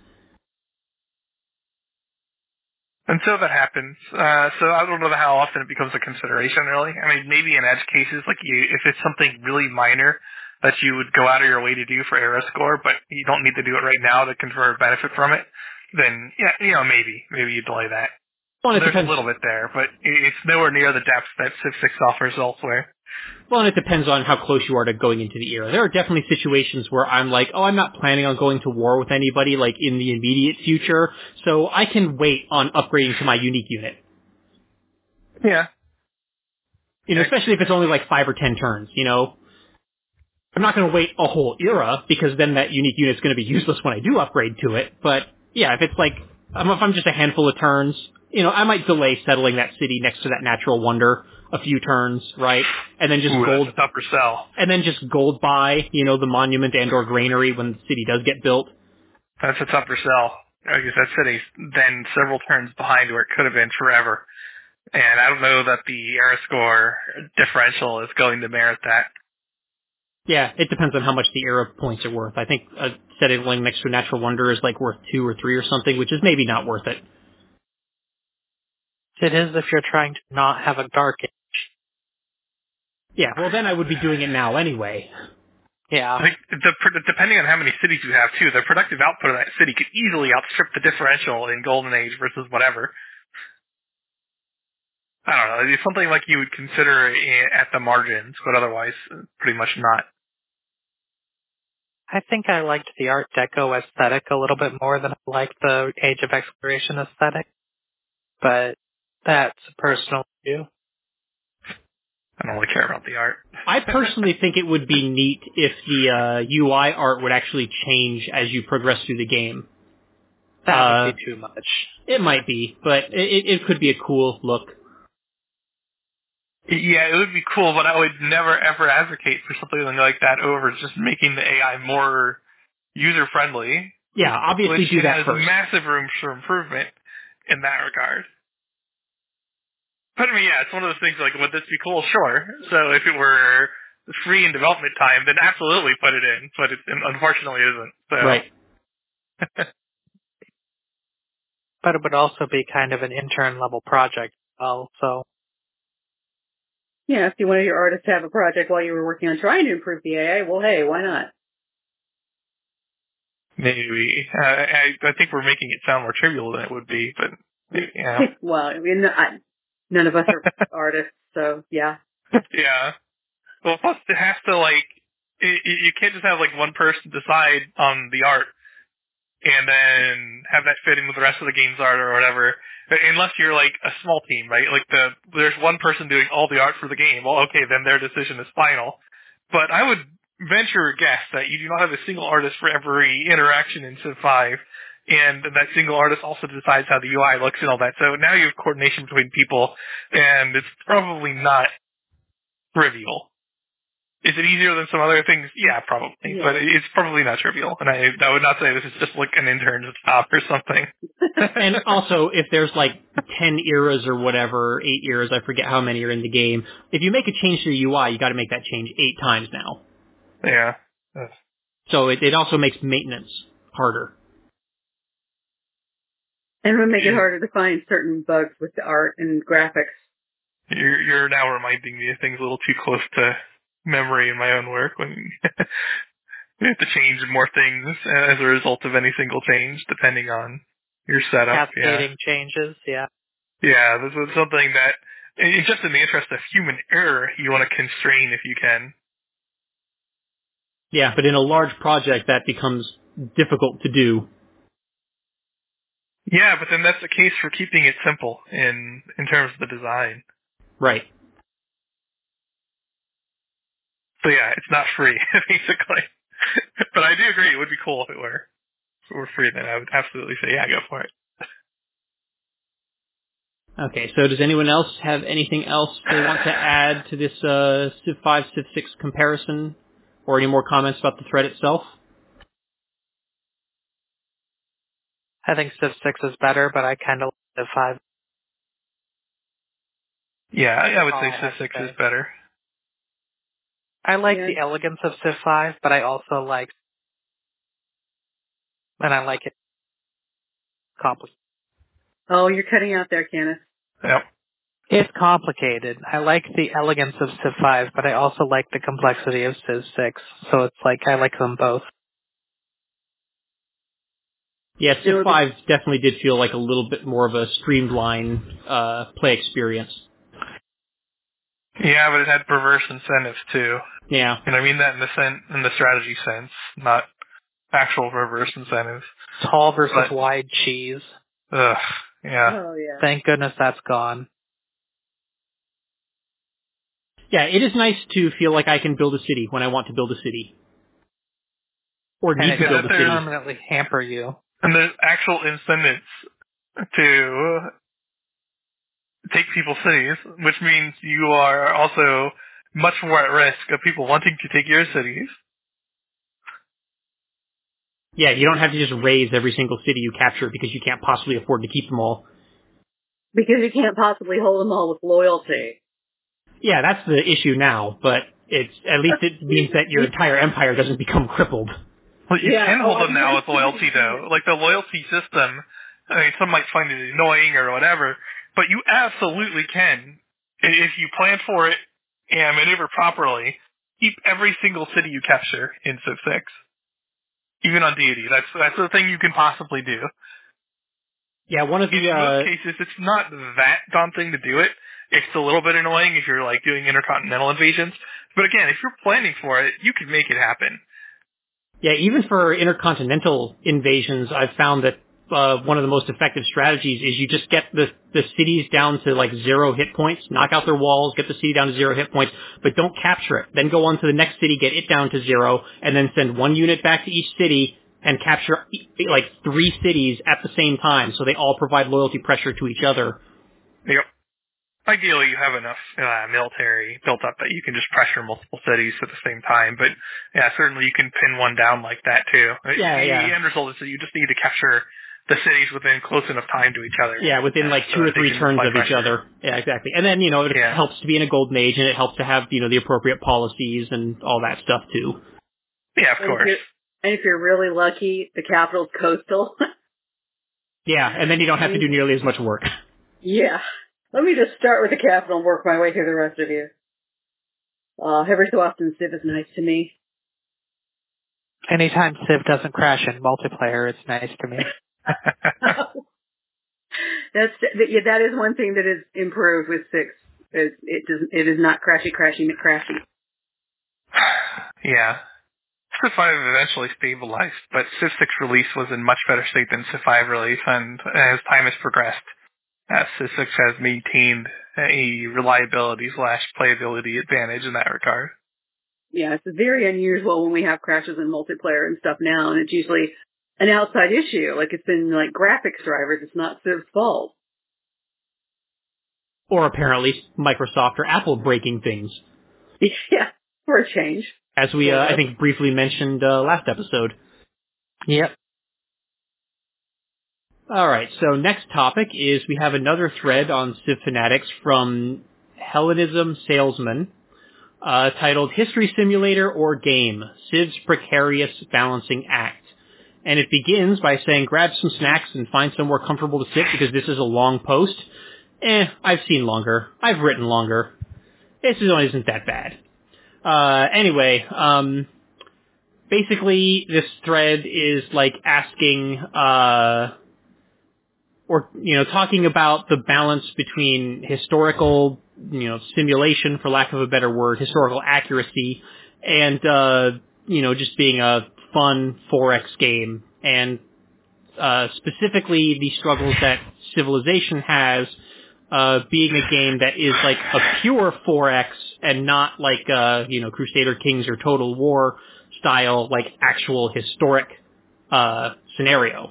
And so that happens. Uh, so I don't know how often it becomes a consideration, really. I mean, maybe in edge cases, like you, if it's something really minor that you would go out of your way to do for era score, but you don't need to do it right now to confer a benefit from it, then, yeah, you know, maybe. Maybe you delay that. Well, There's depends. a little bit there, but it's nowhere near the depth that Civ six offers elsewhere. Well, and it depends on how close you are to going into the era. There are definitely situations where I'm like, oh, I'm not planning on going to war with anybody, like, in the immediate future, so I can wait on upgrading to my unique unit. Yeah. You know, especially if it's only like five or ten turns, you know. I'm not going to wait a whole era, because then that unique unit's going to be useless when I do upgrade to it. But, yeah, if it's like, um, if I'm just a handful of turns, you know, I might delay settling that city next to that natural wonder a few turns, right? And then just Ooh, gold. that's a tougher sell. And then just gold buy, you know, the monument and or granary when the city does get built. That's a tougher sell. I guess that city's then several turns behind where it could have been forever. And I don't know that the era score differential is going to merit that. Yeah, it depends on how much the era points are worth. I think a settling next to a natural wonder is like worth two or three or something, which is maybe not worth it. It is if you're trying to not have a dark age. Yeah, well then I would be doing it now anyway. Yeah. I think the, depending on how many cities you have, too, the productive output of that city could easily outstrip the differential in Golden Age versus whatever. I don't know. It's something like you would consider at the margins, but otherwise pretty much not. I think I liked the Art Deco aesthetic a little bit more than I liked the Age of Exploration aesthetic. But that's a personal view. I don't really care about the art. I personally think it would be neat if the uh, U I art would actually change as you progress through the game. That uh, would be too much. It might be, but it, it could be a cool look. Yeah, it would be cool, but I would never ever advocate for something like that over just making the A I more user-friendly. Yeah, obviously which do it that has first. massive room for improvement in that regard. But I mean, yeah, it's one of those things like, would this be cool? Sure. So if it were free in development time, then absolutely put it in. But it unfortunately isn't. So. Right. But it would also be kind of an intern level project as well, so. Yeah, if you wanted your artist to have a project while you were working on trying to improve the A I, well, hey, why not? Maybe. Uh, I, I think we're making it sound more trivial than it would be, but, yeah. Well, I mean, I, none of us are artists, so yeah. Yeah. Well, plus it has to, like, it, you can't just have, like, one person decide on the art and then have that fit in with the rest of the game's art or whatever. Unless you're, like, a small team, right? Like, the there's one person doing all the art for the game. Well, okay, then their decision is final. But I would venture a guess that you do not have a single artist for every interaction in Civ five, and that single artist also decides how the U I looks and all that. So now you have coordination between people, and it's probably not trivial. Is it easier than some other things? Yeah, probably. Yeah. But it's probably not trivial. And I, I would not say this is just like an intern's job or something. And also, if there's like ten eras or whatever, eight eras, I forget how many are in the game, if you make a change to the U I, you got to make that change eight times now. Yeah. So it, it also makes maintenance harder. And it would make it harder to find certain bugs with the art and graphics. You're, you're now reminding me of things a little too close to memory in my own work when you have to change more things as a result of any single change, depending on your setup. Cascading yeah. changes, yeah. Yeah, this is something that, it's just in the interest of human error, you want to constrain if you can. Yeah, but in a large project, that becomes difficult to do. Yeah, but then that's the case for keeping it simple in in terms of the design. Right. So yeah, it's not free, basically. But I do agree, it would be cool if it were. If it were free, then I would absolutely say, yeah, go for it. Okay, so does anyone else have anything else they want to add to this uh, Civ five, Civ six comparison? Or any more comments about the thread itself? I think Civ six is better, but I kind of like Civ five. Yeah, I, I would Oh, say I Civ six is better. I like Yeah. the elegance of Civ five, but I also like, and I like it complicated. Oh, you're cutting out there, Kenneth. Yep. It's complicated. I like the elegance of Civ five, but I also like the complexity of Civ six. So it's like I like them both. Yeah, Civ five definitely did feel like a little bit more of a streamlined uh, play experience. Yeah, but it had perverse incentives too. Yeah. And I mean that in the sen- in the strategy sense, not actual reverse incentives. Tall versus But, wide cheese. ugh, yeah. Oh, yeah. Thank goodness that's gone. Yeah, it is nice to feel like I can build a city when I want to build a city. Or And need it to build a doesn't city. permanently hamper you. And there's actual incentives to take people's cities, which means you are also much more at risk of people wanting to take your cities. Yeah, you don't have to just raise every single city you capture because you can't possibly afford to keep them all. Because you can't possibly hold them all with loyalty. Yeah, that's the issue now, but it's at least it means that your entire empire doesn't become crippled. Well, you Yeah, can oh, hold them I'm now not with loyalty, though. Like, the loyalty system, I mean, some might find it annoying or whatever, but you absolutely can, if you plan for it and maneuver properly, keep every single city you capture in Civ six. Even on deity. That's that's the thing you can possibly do. Yeah, one of the... In uh, most cases, it's not that daunting to do it. It's a little bit annoying if you're, like, doing intercontinental invasions. But again, if you're planning for it, you can make it happen. Yeah, even for intercontinental invasions, I've found that uh, one of the most effective strategies is you just get the, the cities down to like zero hit points, knock out their walls, get the city down to zero hit points, but don't capture it. Then go on to the next city, get it down to zero, and then send one unit back to each city and capture like three cities at the same time, so they all provide loyalty pressure to each other. Yep. Ideally, you have enough uh, military built up that you can just pressure multiple cities at the same time. But yeah, certainly you can pin one down like that too. Yeah, the, yeah. The end result is that you just need to capture the cities within close enough time to each other. Yeah, within like so two or three turns of pressure. each other. Yeah, exactly. And then, you know, it Yeah. helps to be in a golden age, and it helps to have, you know, the appropriate policies and all that stuff too. Yeah, of And course. If and if you're really lucky, the capital's coastal. Yeah, and then you don't have to do nearly as much work. Yeah. Let me just start with the capital and work my way through the rest of you. Uh, every so often, Civ is nice to me. Anytime Civ doesn't crash in multiplayer, it's nice to me. That's yeah, that is one thing that is improved with six. It, it does it is not crashy, crashy, crashy. Yeah. Civ five eventually stabilized, but Civ six release was in much better state than Civ five release, and as time has progressed, uh, Civ six has maintained a reliability slash playability advantage in that regard. Yeah, it's very unusual when we have crashes in multiplayer and stuff now, and it's usually an outside issue. Like it's been like graphics drivers. It's not Civ's fault. Or apparently Microsoft or Apple breaking things. Yeah, for a change. As we, uh, I think, briefly mentioned uh, last episode. Yep. All right, so next topic is we have another thread on Civ Fanatics from Hellenism Salesman, uh, titled History Simulator or Game, Civ's Precarious Balancing Act. And it begins by saying, grab some snacks and find somewhere comfortable to sit because this is a long post. Eh, I've seen longer. I've written longer. This isn't that bad. Uh, anyway, um, basically this thread is like asking, uh, or, you know, talking about the balance between historical, you know, simulation, for lack of a better word, historical accuracy, and, uh, you know, just being a fun four X game, and, uh, specifically the struggles that Civilization has, uh, being a game that is like a pure four X and not like, uh, you know, Crusader Kings or Total War style, like actual historic, uh, scenario.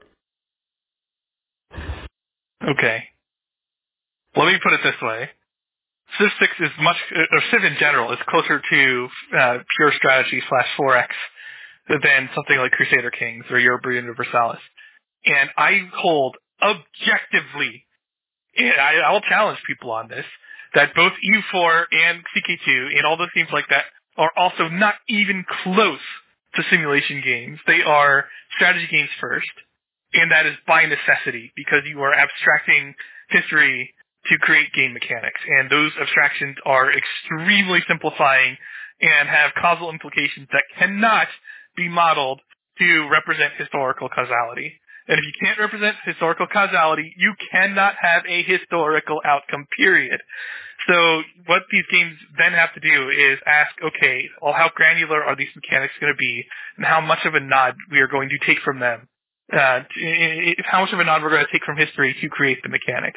Okay. Let me put it this way. Civ six is much, or Civ in general, is closer to uh, pure strategy slash four X than something like Crusader Kings or Europa Universalis. And I hold objectively, and I, I'll challenge people on this, that both E U four and C K two and all those games like that are also not even close to simulation games. They are strategy games first, and that is by necessity because you are abstracting history to create game mechanics, and those abstractions are extremely simplifying and have causal implications that cannot be modeled to represent historical causality. And if you can't represent historical causality, you cannot have a historical outcome, period. So what these games then have to do is ask, okay, well, how granular are these mechanics going to be, and how much of a nod we are going to take from them, uh, how much of a nod we're going to take from history to create the mechanics.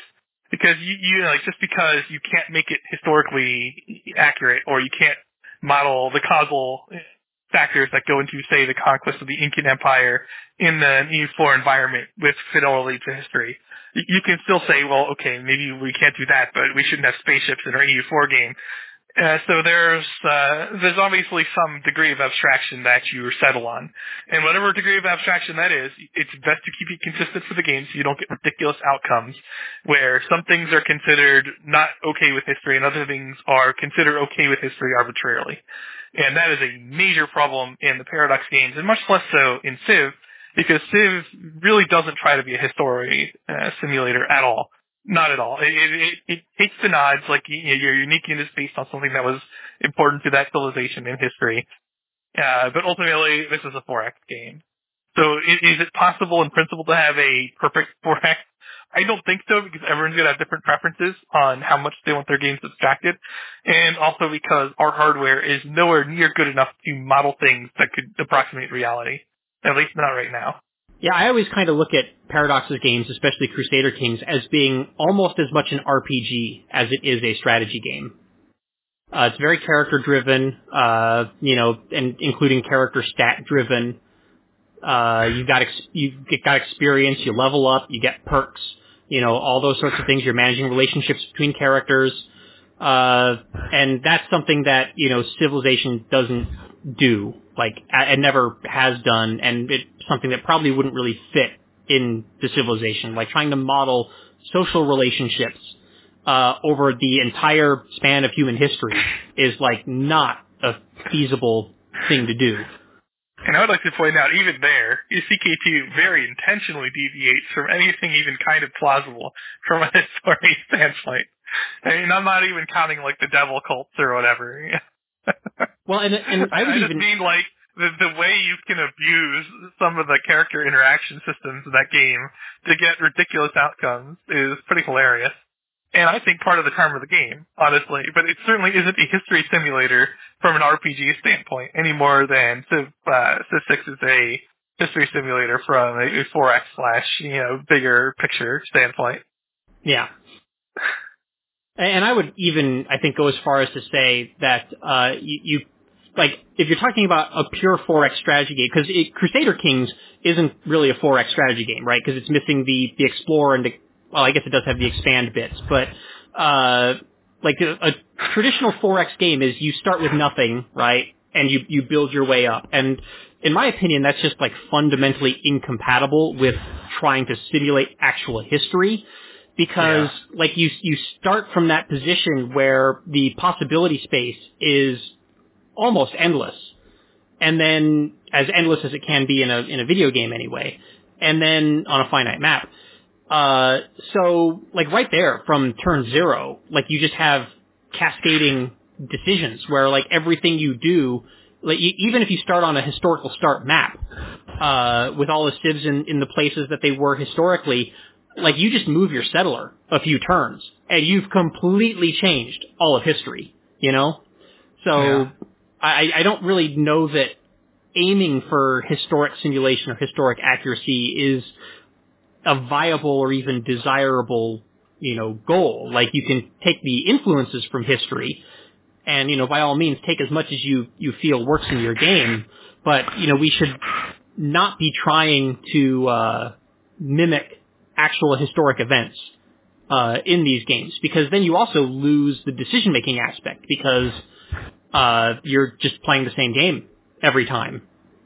Because you, you know, like just because you can't make it historically accurate, or you can't model the causal factors that go into, say, the conquest of the Incan Empire in the E U four environment with fidelity to history, you can still say, well, okay, maybe we can't do that, but we shouldn't have spaceships in our E U four game. Uh, so there's uh, there's obviously some degree of abstraction that you settle on. And whatever degree of abstraction that is, it's best to keep it consistent for the game so you don't get ridiculous outcomes where some things are considered not okay with history and other things are considered okay with history arbitrarily. And that is a major problem in the Paradox games, and much less so in Civ, because Civ really doesn't try to be a history uh, simulator at all. Not at all. It, it, it takes the nods, like you know, your uniqueness is based on something that was important to that civilization in history. Uh, but ultimately, this is a four X game. So is, is it possible in principle to have a perfect four X? I don't think so, because everyone's going to have different preferences on how much they want their games abstracted, and also because our hardware is nowhere near good enough to model things that could approximate reality. At least not right now. Yeah, I always kind of look at Paradox's games, especially Crusader Kings, as being almost as much an R P G as it is a strategy game. Uh, it's very character-driven, uh, you know, and including character stat-driven. Uh, you've got ex- you've got experience, you level up, you get perks, you know, all those sorts of things. You're managing relationships between characters, uh, and that's something that, you know, Civilization doesn't do, like, and never has done, and it's something that probably wouldn't really fit in the Civilization. Like, trying to model social relationships uh, over the entire span of human history is, like, not a feasible thing to do. And I would like to point out, even there, C K two very intentionally deviates from anything even kind of plausible from a history standpoint. I mean, I'm not even counting, like, the devil cults or whatever. Well, and, and I would I just even mean, like, the, the way you can abuse some of the character interaction systems in that game to get ridiculous outcomes is pretty hilarious. And I think part of the charm of the game, honestly. But it certainly isn't a history simulator from an R P G standpoint any more than Civ, uh, Civ six is a history simulator from a four X slash, you know, bigger picture standpoint. Yeah. And I would even, I think, go as far as to say that uh, you, you, like, if you're talking about a pure four X strategy game, because Crusader Kings isn't really a four X strategy game, right? Because it's missing the, the Explorer and the, well, I guess it does have the Expand bits, but uh, like a, a traditional four X game is you start with nothing, right? And you, you build your way up. And in my opinion, that's just, like, fundamentally incompatible with trying to simulate actual history. Because, yeah. like, you you start from that position where the possibility space is almost endless, and then as endless as it can be in a in a video game anyway, and then on a finite map. Uh, so, like, right there from turn zero, like, you just have cascading decisions where, like, everything you do, like, you, even if you start on a historical start map, uh, with all the civs in, in the places that they were historically. Like, you just move your settler a few turns, and you've completely changed all of history, you know? So, yeah. I, I don't really know that aiming for historic simulation or historic accuracy is a viable or even desirable, you know, goal. Like, you can take the influences from history, and, you know, by all means, take as much as you, you feel works in your game, but, you know, we should not be trying to uh, mimic actual historic events uh, in these games, because then you also lose the decision-making aspect, because uh, you're just playing the same game every time.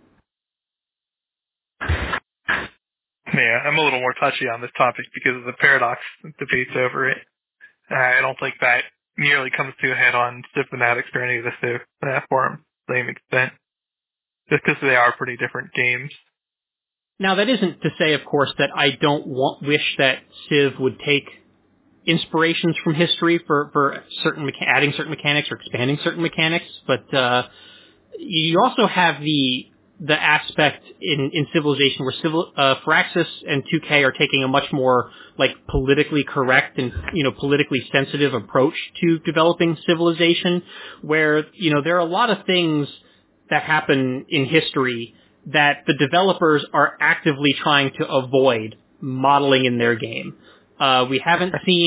Yeah, I'm a little more touchy on this topic because of the Paradox debates over it. Uh, I don't think that nearly comes to a head on Civ Fanatics or any of the Civ uh, forums to the same extent, just because they are pretty different games. Now, that isn't to say, of course, that I don't want, wish that Civ would take inspirations from history for, for certain mecha- adding certain mechanics or expanding certain mechanics, but uh, you also have the the aspect in, in Civilization where Civil, uh, Firaxis and two K are taking a much more, like, politically correct and, you know, politically sensitive approach to developing Civilization, where, you know, there are a lot of things that happen in history that the developers are actively trying to avoid modeling in their game. Uh, we haven't seen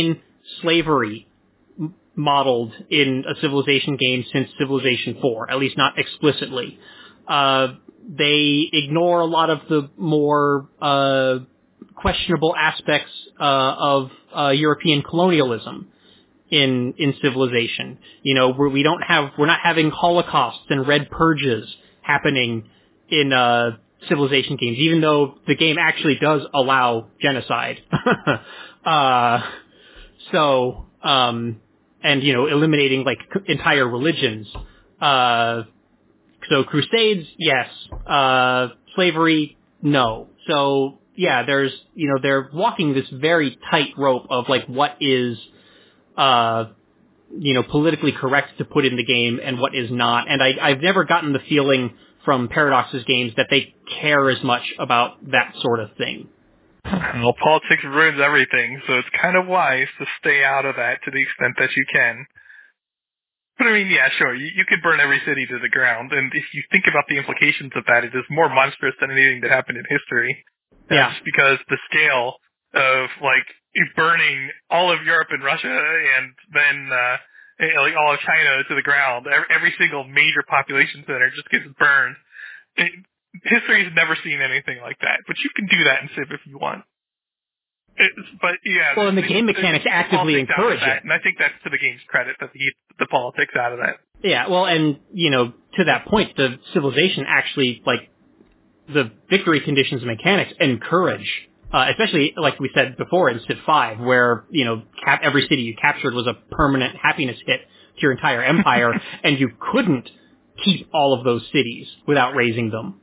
slavery m- modeled in a Civilization game since Civilization four, at least not explicitly. Uh, they ignore a lot of the more uh, questionable aspects uh, of uh, European colonialism in in Civilization. You know, where we don't have, we're not having holocausts and red purges happening in uh, Civilization games, even though the game actually does allow genocide. uh, so, um, and you know, eliminating like entire religions. Uh, so Crusades, yes. Uh, slavery, no. So yeah, there's, you know, they're walking this very tight rope of like what is Uh, you know, politically correct to put in the game and what is not. And I, I've never gotten the feeling from Paradox's games that they care as much about that sort of thing. Well, politics ruins everything, so it's kind of wise to stay out of that to the extent that you can. But I mean, yeah, sure, you, you could burn every city to the ground, and if you think about the implications of that, it is more monstrous than anything that happened in history. Yeah. That's because the scale of, like, burning all of Europe and Russia and then, uh, like all of China to the ground, every, every single major population center just gets burned. It, history's never seen anything like that, but you can do that in Civ if you want. It's, but yeah. Well, and the game mechanics actively encourage it. And I think that's to the game's credit that they keep the politics out of that. Yeah, well, and, you know, to that point, the Civilization actually, like, the victory conditions mechanics encourage, uh, especially, like we said before in Civ five, where, you know, cap- every city you captured was a permanent happiness hit to your entire empire, and you couldn't keep all of those cities without raising them.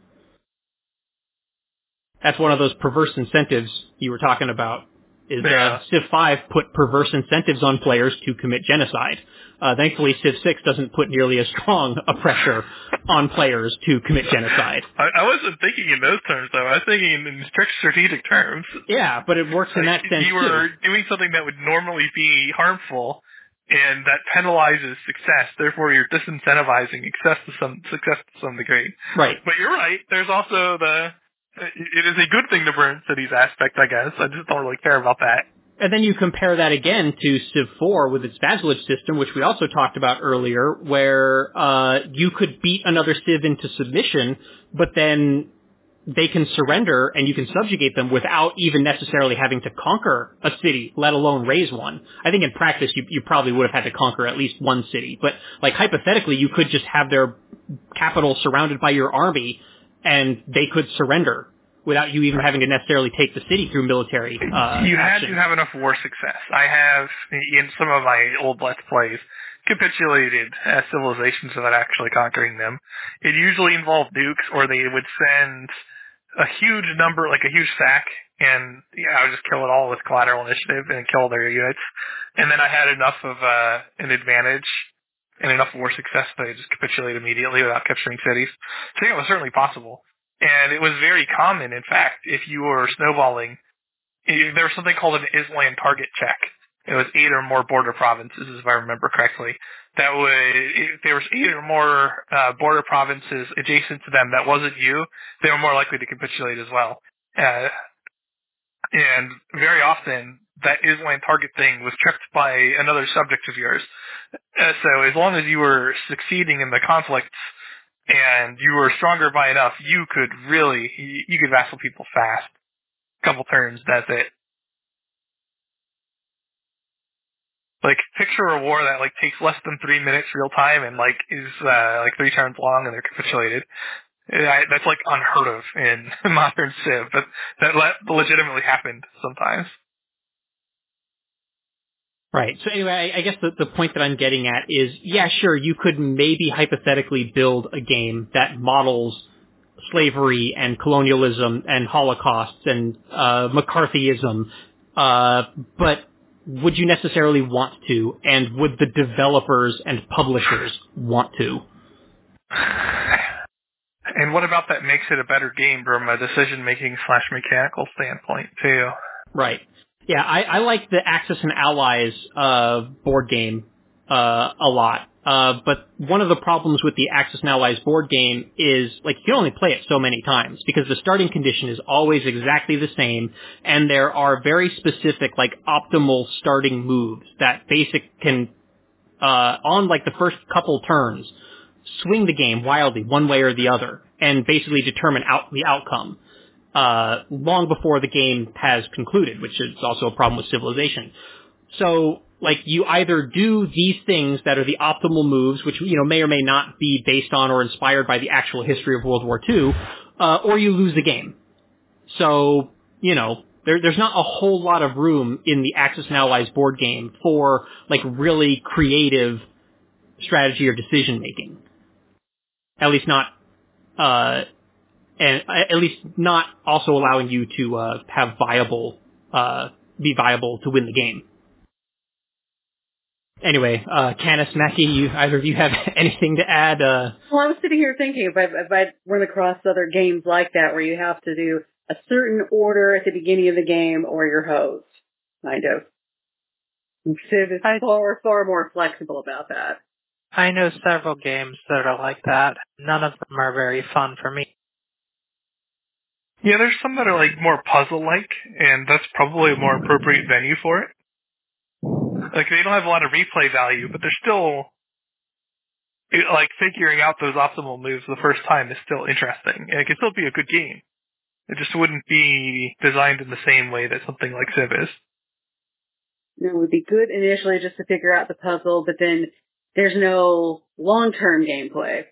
That's one of those perverse incentives you were talking about. Is yeah. uh, Civ five put perverse incentives on players to commit genocide. Uh, thankfully, Civ six doesn't put nearly as strong a pressure on players to commit genocide. I, I wasn't thinking in those terms, though. I was thinking in, in strict strategic terms. Yeah, but it works in that sense, You were too. doing something that would normally be harmful, and that penalizes success. Therefore, you're disincentivizing success to some, success to some degree. Right. But you're right. There's also the... It is a good thing to burn cities aspect, I guess. I just don't really care about that. And then you compare that again to Civ four with its vassalage system, which we also talked about earlier, where uh, you could beat another Civ into submission, but then they can surrender and you can subjugate them without even necessarily having to conquer a city, let alone raise one. I think in practice you, you probably would have had to conquer at least one city, but like hypothetically you could just have their capital surrounded by your army and they could surrender without you even having to necessarily take the city through military uh You had action. to have enough war success. I have, in some of my old Let's Plays, capitulated uh, civilizations without actually conquering them. It usually involved nukes, or they would send a huge number, like a huge stack, and yeah, I would just kill it all with collateral initiative and kill their units. And then I had enough of uh, an advantage and enough war success that I just capitulate immediately without capturing cities. So yeah, it was certainly possible. And it was very common, in fact, if you were snowballing, if there was something called an Island target check. It was eight or more border provinces, if I remember correctly. That would, if there was eight or more uh, border provinces adjacent to them that wasn't you, they were more likely to capitulate as well. Uh, and very often, that Island target thing was tripped by another subject of yours. Uh, so as long as you were succeeding in the conflicts and you were stronger by enough, you could really, you could vassal people fast. Couple turns, that's it. Like, picture a war that, like, takes less than three minutes real time and, like, is, uh, like, three turns long and they're capitulated. I, that's, like, unheard of in modern Civ, but that le- legitimately happened sometimes. Right. So anyway, I, I guess the, the point that I'm getting at is, yeah, sure, you could maybe hypothetically build a game that models slavery and colonialism and holocausts and uh, McCarthyism, uh, but would you necessarily want to, and would the developers and publishers want to? And what about that makes it a better game from a decision-making slash mechanical standpoint, too? Right. Yeah, I, I like the Axis and Allies uh, board game uh, a lot. Uh, but one of the problems with the Axis and Allies board game is, like, you can only play it so many times because the starting condition is always exactly the same, and there are very specific, like, optimal starting moves that basic can, uh, on, like, the first couple turns, swing the game wildly one way or the other and basically determine out the outcome, uh, long before the game has concluded, which is also a problem with Civilization. So, like, you either do these things that are the optimal moves, which, you know, may or may not be based on or inspired by the actual history of World War Two, uh, or you lose the game. So, you know, there, there's not a whole lot of room in the Axis and Allies board game for, like, really creative strategy or decision making. At least not, uh, and at least not also allowing you to, uh, have viable, uh, be viable to win the game. Anyway, uh, Canis, Mackie, you, either of you have anything to add? Uh, well, I was sitting here thinking if I've, if I'd run across other games like that where you have to do a certain order at the beginning of the game or you're hosed, kind of. Civ is I, far, far more flexible about that. I know several games that are like that. None of them are very fun for me. Yeah, there's some that are like more puzzle-like, and that's probably a more appropriate venue for it. Like, they don't have a lot of replay value, but they're still, like, figuring out those optimal moves the first time is still interesting. And it can still be a good game. It just wouldn't be designed in the same way that something like Civ is. It would be good initially just to figure out the puzzle, but then there's no long-term gameplay.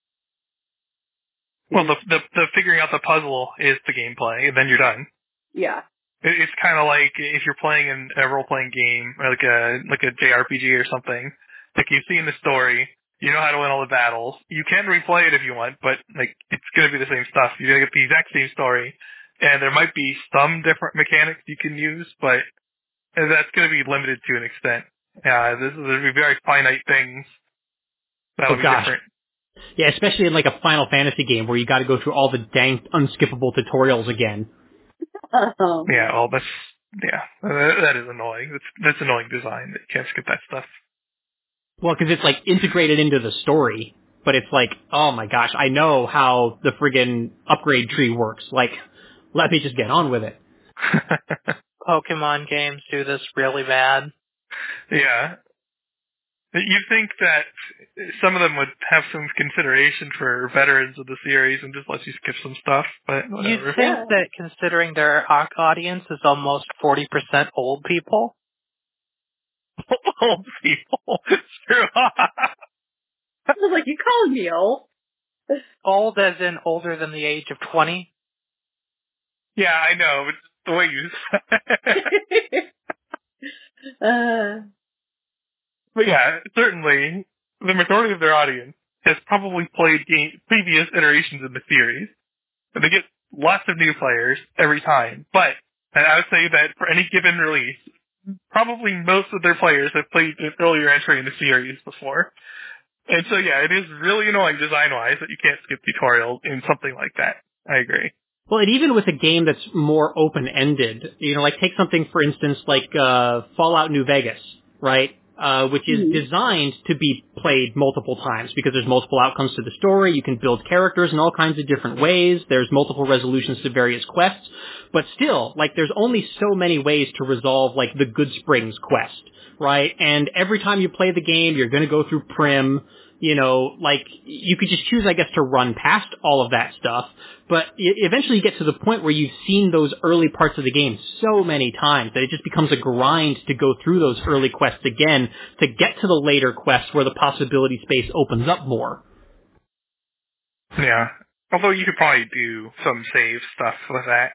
Well, the, the the figuring out the puzzle is the gameplay, and then you're done. Yeah. It, it's kind of like if you're playing in a role-playing game, or like a like a J R P G or something. Like, you've seen the story, you know how to win all the battles. You can replay it if you want, but like it's going to be the same stuff. You're going to get the exact same story, and there might be some different mechanics you can use, but that's going to be limited to an extent. Yeah, this is going to be very finite things. That'll oh, be gosh. different. Yeah, especially in like a Final Fantasy game where you got to go through all the dang unskippable tutorials again. Oh. Yeah, well, that's yeah, that, that is annoying. That's that's annoying design. That you can't skip that stuff. Well, because it's like integrated into the story, but it's like, oh my gosh, I know how the friggin' upgrade tree works. Like, let me just get on with it. Pokemon games do this really bad. Yeah. You think that some of them would have some consideration for veterans of the series and just let you skip some stuff, but whatever. You'd think Yeah. that considering their audience is almost forty percent old people. Old people. It's true. I was like, you called me old. Old as in older than the age of twenty? Yeah, I know, but the way you uh, But yeah, certainly, the majority of their audience has probably played game, previous iterations in the series, and they get lots of new players every time. But, and I would say that for any given release, probably most of their players have played an earlier entry in the series before. And so yeah, it is really annoying design-wise that you can't skip tutorials in something like that. I agree. Well, and even with a game that's more open-ended, you know, like take something, for instance, like uh, Fallout New Vegas, right? Uh, which is mm-hmm. designed to be played multiple times because there's multiple outcomes to the story. You can build characters in all kinds of different ways. There's multiple resolutions to various quests. But still, like, there's only so many ways to resolve, like, the Good Springs quest, right? And every time you play the game, you're going to go through Prim. You know, like, you could just choose, I guess, to run past all of that stuff, but eventually you get to the point where you've seen those early parts of the game so many times that it just becomes a grind to go through those early quests again to get to the later quests where the possibility space opens up more. Yeah. Although you could probably do some save stuff with that.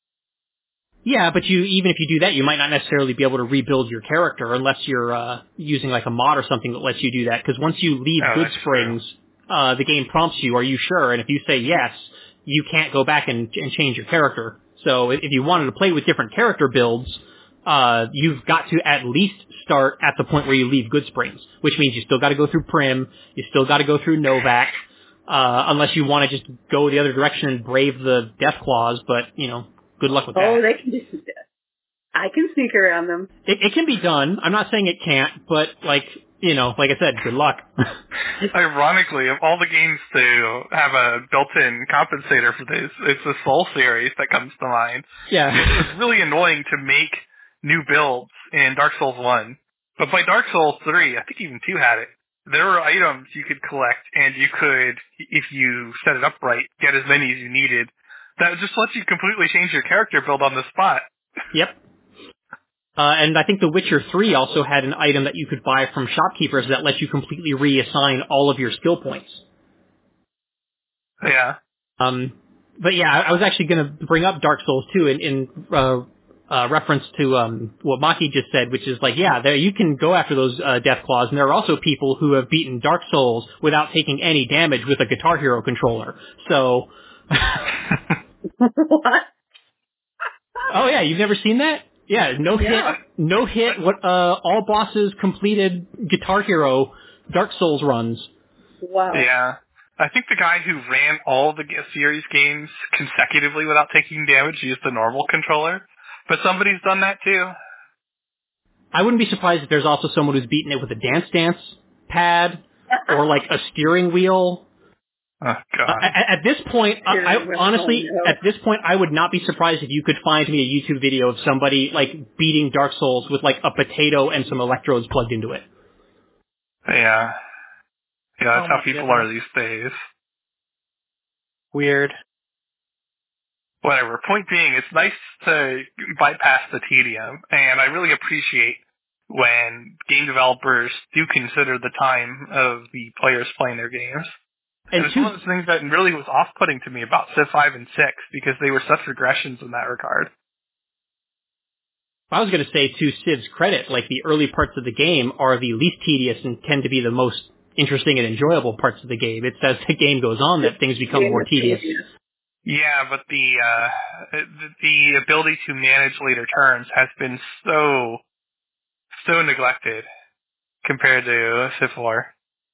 Yeah, but you even if you do that, you might not necessarily be able to rebuild your character unless you're uh, using like a mod or something that lets you do that. Because once you leave Oh, Good Springs, uh, the game prompts you, "Are you sure?" And if you say yes, you can't go back and, and change your character. So if you wanted to play with different character builds, uh, you've got to at least start at the point where you leave Good Springs, which means you still got to go through Prim, you still got to go through Novak, uh, unless you want to just go the other direction and brave the Death Claws. But you know. Good luck with that. Oh, they can do that. I can sneak around them. It, it can be done. I'm not saying it can't, but, like, you know, like I said, good luck. Ironically, of all the games to have a built-in compensator for this, it's the Soul series that comes to mind. Yeah. It was really annoying to make new builds in Dark Souls one. But by Dark Souls three, I think even two had it, there were items you could collect, and you could, if you set it up right, get as many as you needed. That just lets you completely change your character build on the spot. Yep. Uh, and I think The Witcher three also had an item that you could buy from shopkeepers that lets you completely reassign all of your skill points. Yeah. Um, but yeah, I was actually going to bring up Dark Souls two in, in uh, uh, reference to um, what Maki just said, which is like, yeah, there you can go after those uh, death claws, and there are also people who have beaten Dark Souls without taking any damage with a Guitar Hero controller. So. What? Oh yeah, you've never seen that? Yeah, no Yeah. hit, no hit. What? Uh, all bosses completed Guitar Hero Dark Souls runs. Wow. Yeah. I think the guy who ran all the series games consecutively without taking damage used the normal controller, but somebody's done that too. I wouldn't be surprised if there's also someone who's beaten it with a Dance Dance pad or like a steering wheel. Oh God! Uh, at, at this point, I, I honestly, at this point, I would not be surprised if you could find me a YouTube video of somebody like beating Dark Souls with like a potato and some electrodes plugged into it. Yeah, yeah, that's Oh how my people goodness. are these days. Weird. Whatever. Point being, it's nice to bypass the tedium, and I really appreciate when game developers do consider the time of the players playing their games. And, and it's two, one of the things that really was off-putting to me about Civ five and six, because they were such regressions in that regard. I was going to say, to Civ's credit, like the early parts of the game are the least tedious and tend to be the most interesting and enjoyable parts of the game. It's as the game goes on that things become more tedious. Yeah, but the, uh, the the ability to manage later turns has been so, so neglected compared to Civ four.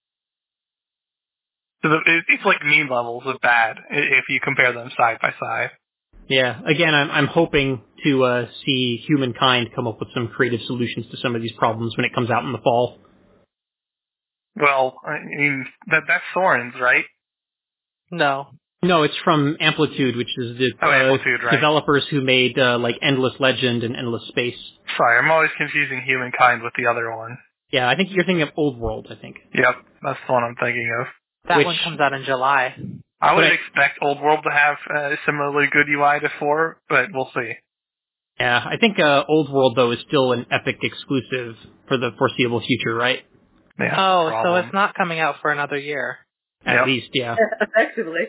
So the, it's like meme levels of bad if you compare them side by side. Yeah, again, I'm, I'm hoping to uh, see humankind come up with some creative solutions to some of these problems when it comes out in the fall. Well, I mean, that that's Thorns, right? No. No, it's from Amplitude, which is the oh, uh, Amplitude, right. developers who made uh, like Endless Legend and Endless Space. Sorry, I'm always confusing Humankind with the other one. Yeah, I think you're thinking of Old World, I think. Yep, that's the one I'm thinking of. That Which, one comes out in July. I would I, expect Old World to have uh, similarly good U I to four, but we'll see. Yeah, I think uh, Old World, though, is still an Epic exclusive for the foreseeable future, right? Yeah, oh, no so it's not coming out for another year. At yep. least, yeah. Effectively.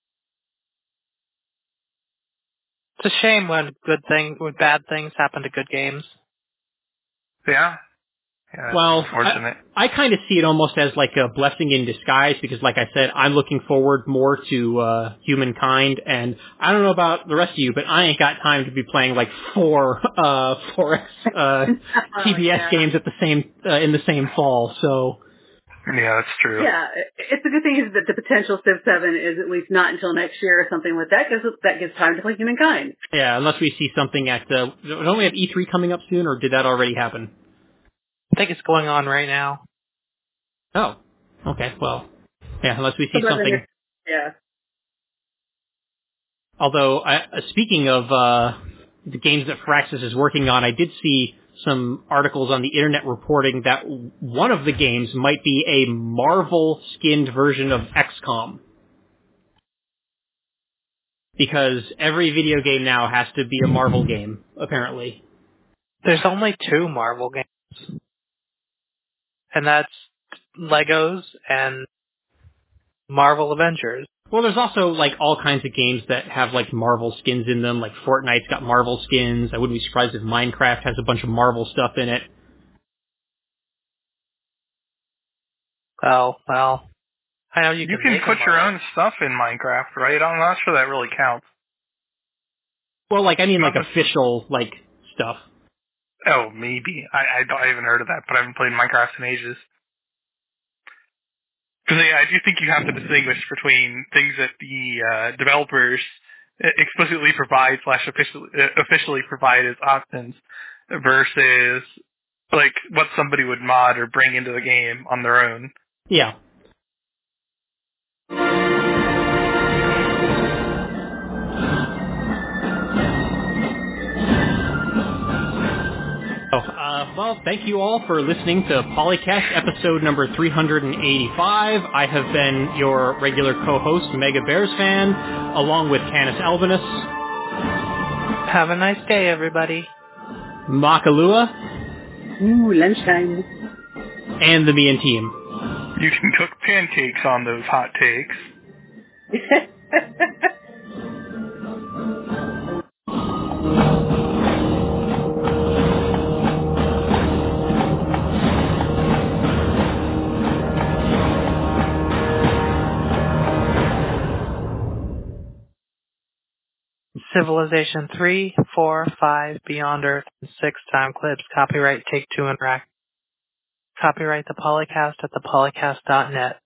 It's a shame when good things, when bad things happen to good games. Yeah. Yeah, well, unfortunate. I, I kind of see it almost as like a blessing in disguise because, like I said, I'm looking forward more to uh, Humankind, and I don't know about the rest of you, but I ain't got time to be playing like four uh, four X uh, T P S yeah. games at the same uh, in the same fall. So yeah, that's true. Yeah, it's a good thing is that the potential Civ seven is at least not until next year or something like that, because that gives time to play Humankind. yeah, unless we see something at uh, don't we have E three coming up soon, or did that already happen? I think it's going on right now. Oh, okay. Well, yeah, unless we see So something. Yeah. Although, I, uh, speaking of uh, the games that Firaxis is working on, I did see some articles on the internet reporting that one of the games might be a Marvel-skinned version of X COM. Because every video game now has to be a Marvel game, apparently. There's only two Marvel games. And that's Legos and Marvel Avengers. Well, there's also, like, all kinds of games that have, like, Marvel skins in them. Like, Fortnite's got Marvel skins. I wouldn't be surprised if Minecraft has a bunch of Marvel stuff in it. Oh, well. I know you, You can, can make put a your Marvel. own stuff in Minecraft, right? I'm not sure that really counts. Well, like, I mean, like, Not official, like, stuff. Oh, maybe. I, I, don't, I haven't heard of that, but I haven't played Minecraft in ages. Because yeah, I do think you have to distinguish between things that the uh, developers explicitly provide slash officially, uh, officially provide as options versus like what somebody would mod or bring into the game on their own. Yeah. Oh, uh, well, thank you all for listening to Polycast episode number three hundred eighty-five. I have been your regular co-host, Mega Bears fan, along with Canis Albinus. Have a nice day, everybody. Makalua. Ooh, lunchtime. And the Mian team. You can cook pancakes on those hot takes. Civilization three, four, five, Beyond Earth, and six Time Clips. Copyright Take-Two Interact. Copyright the Polycast at the polycast dot net.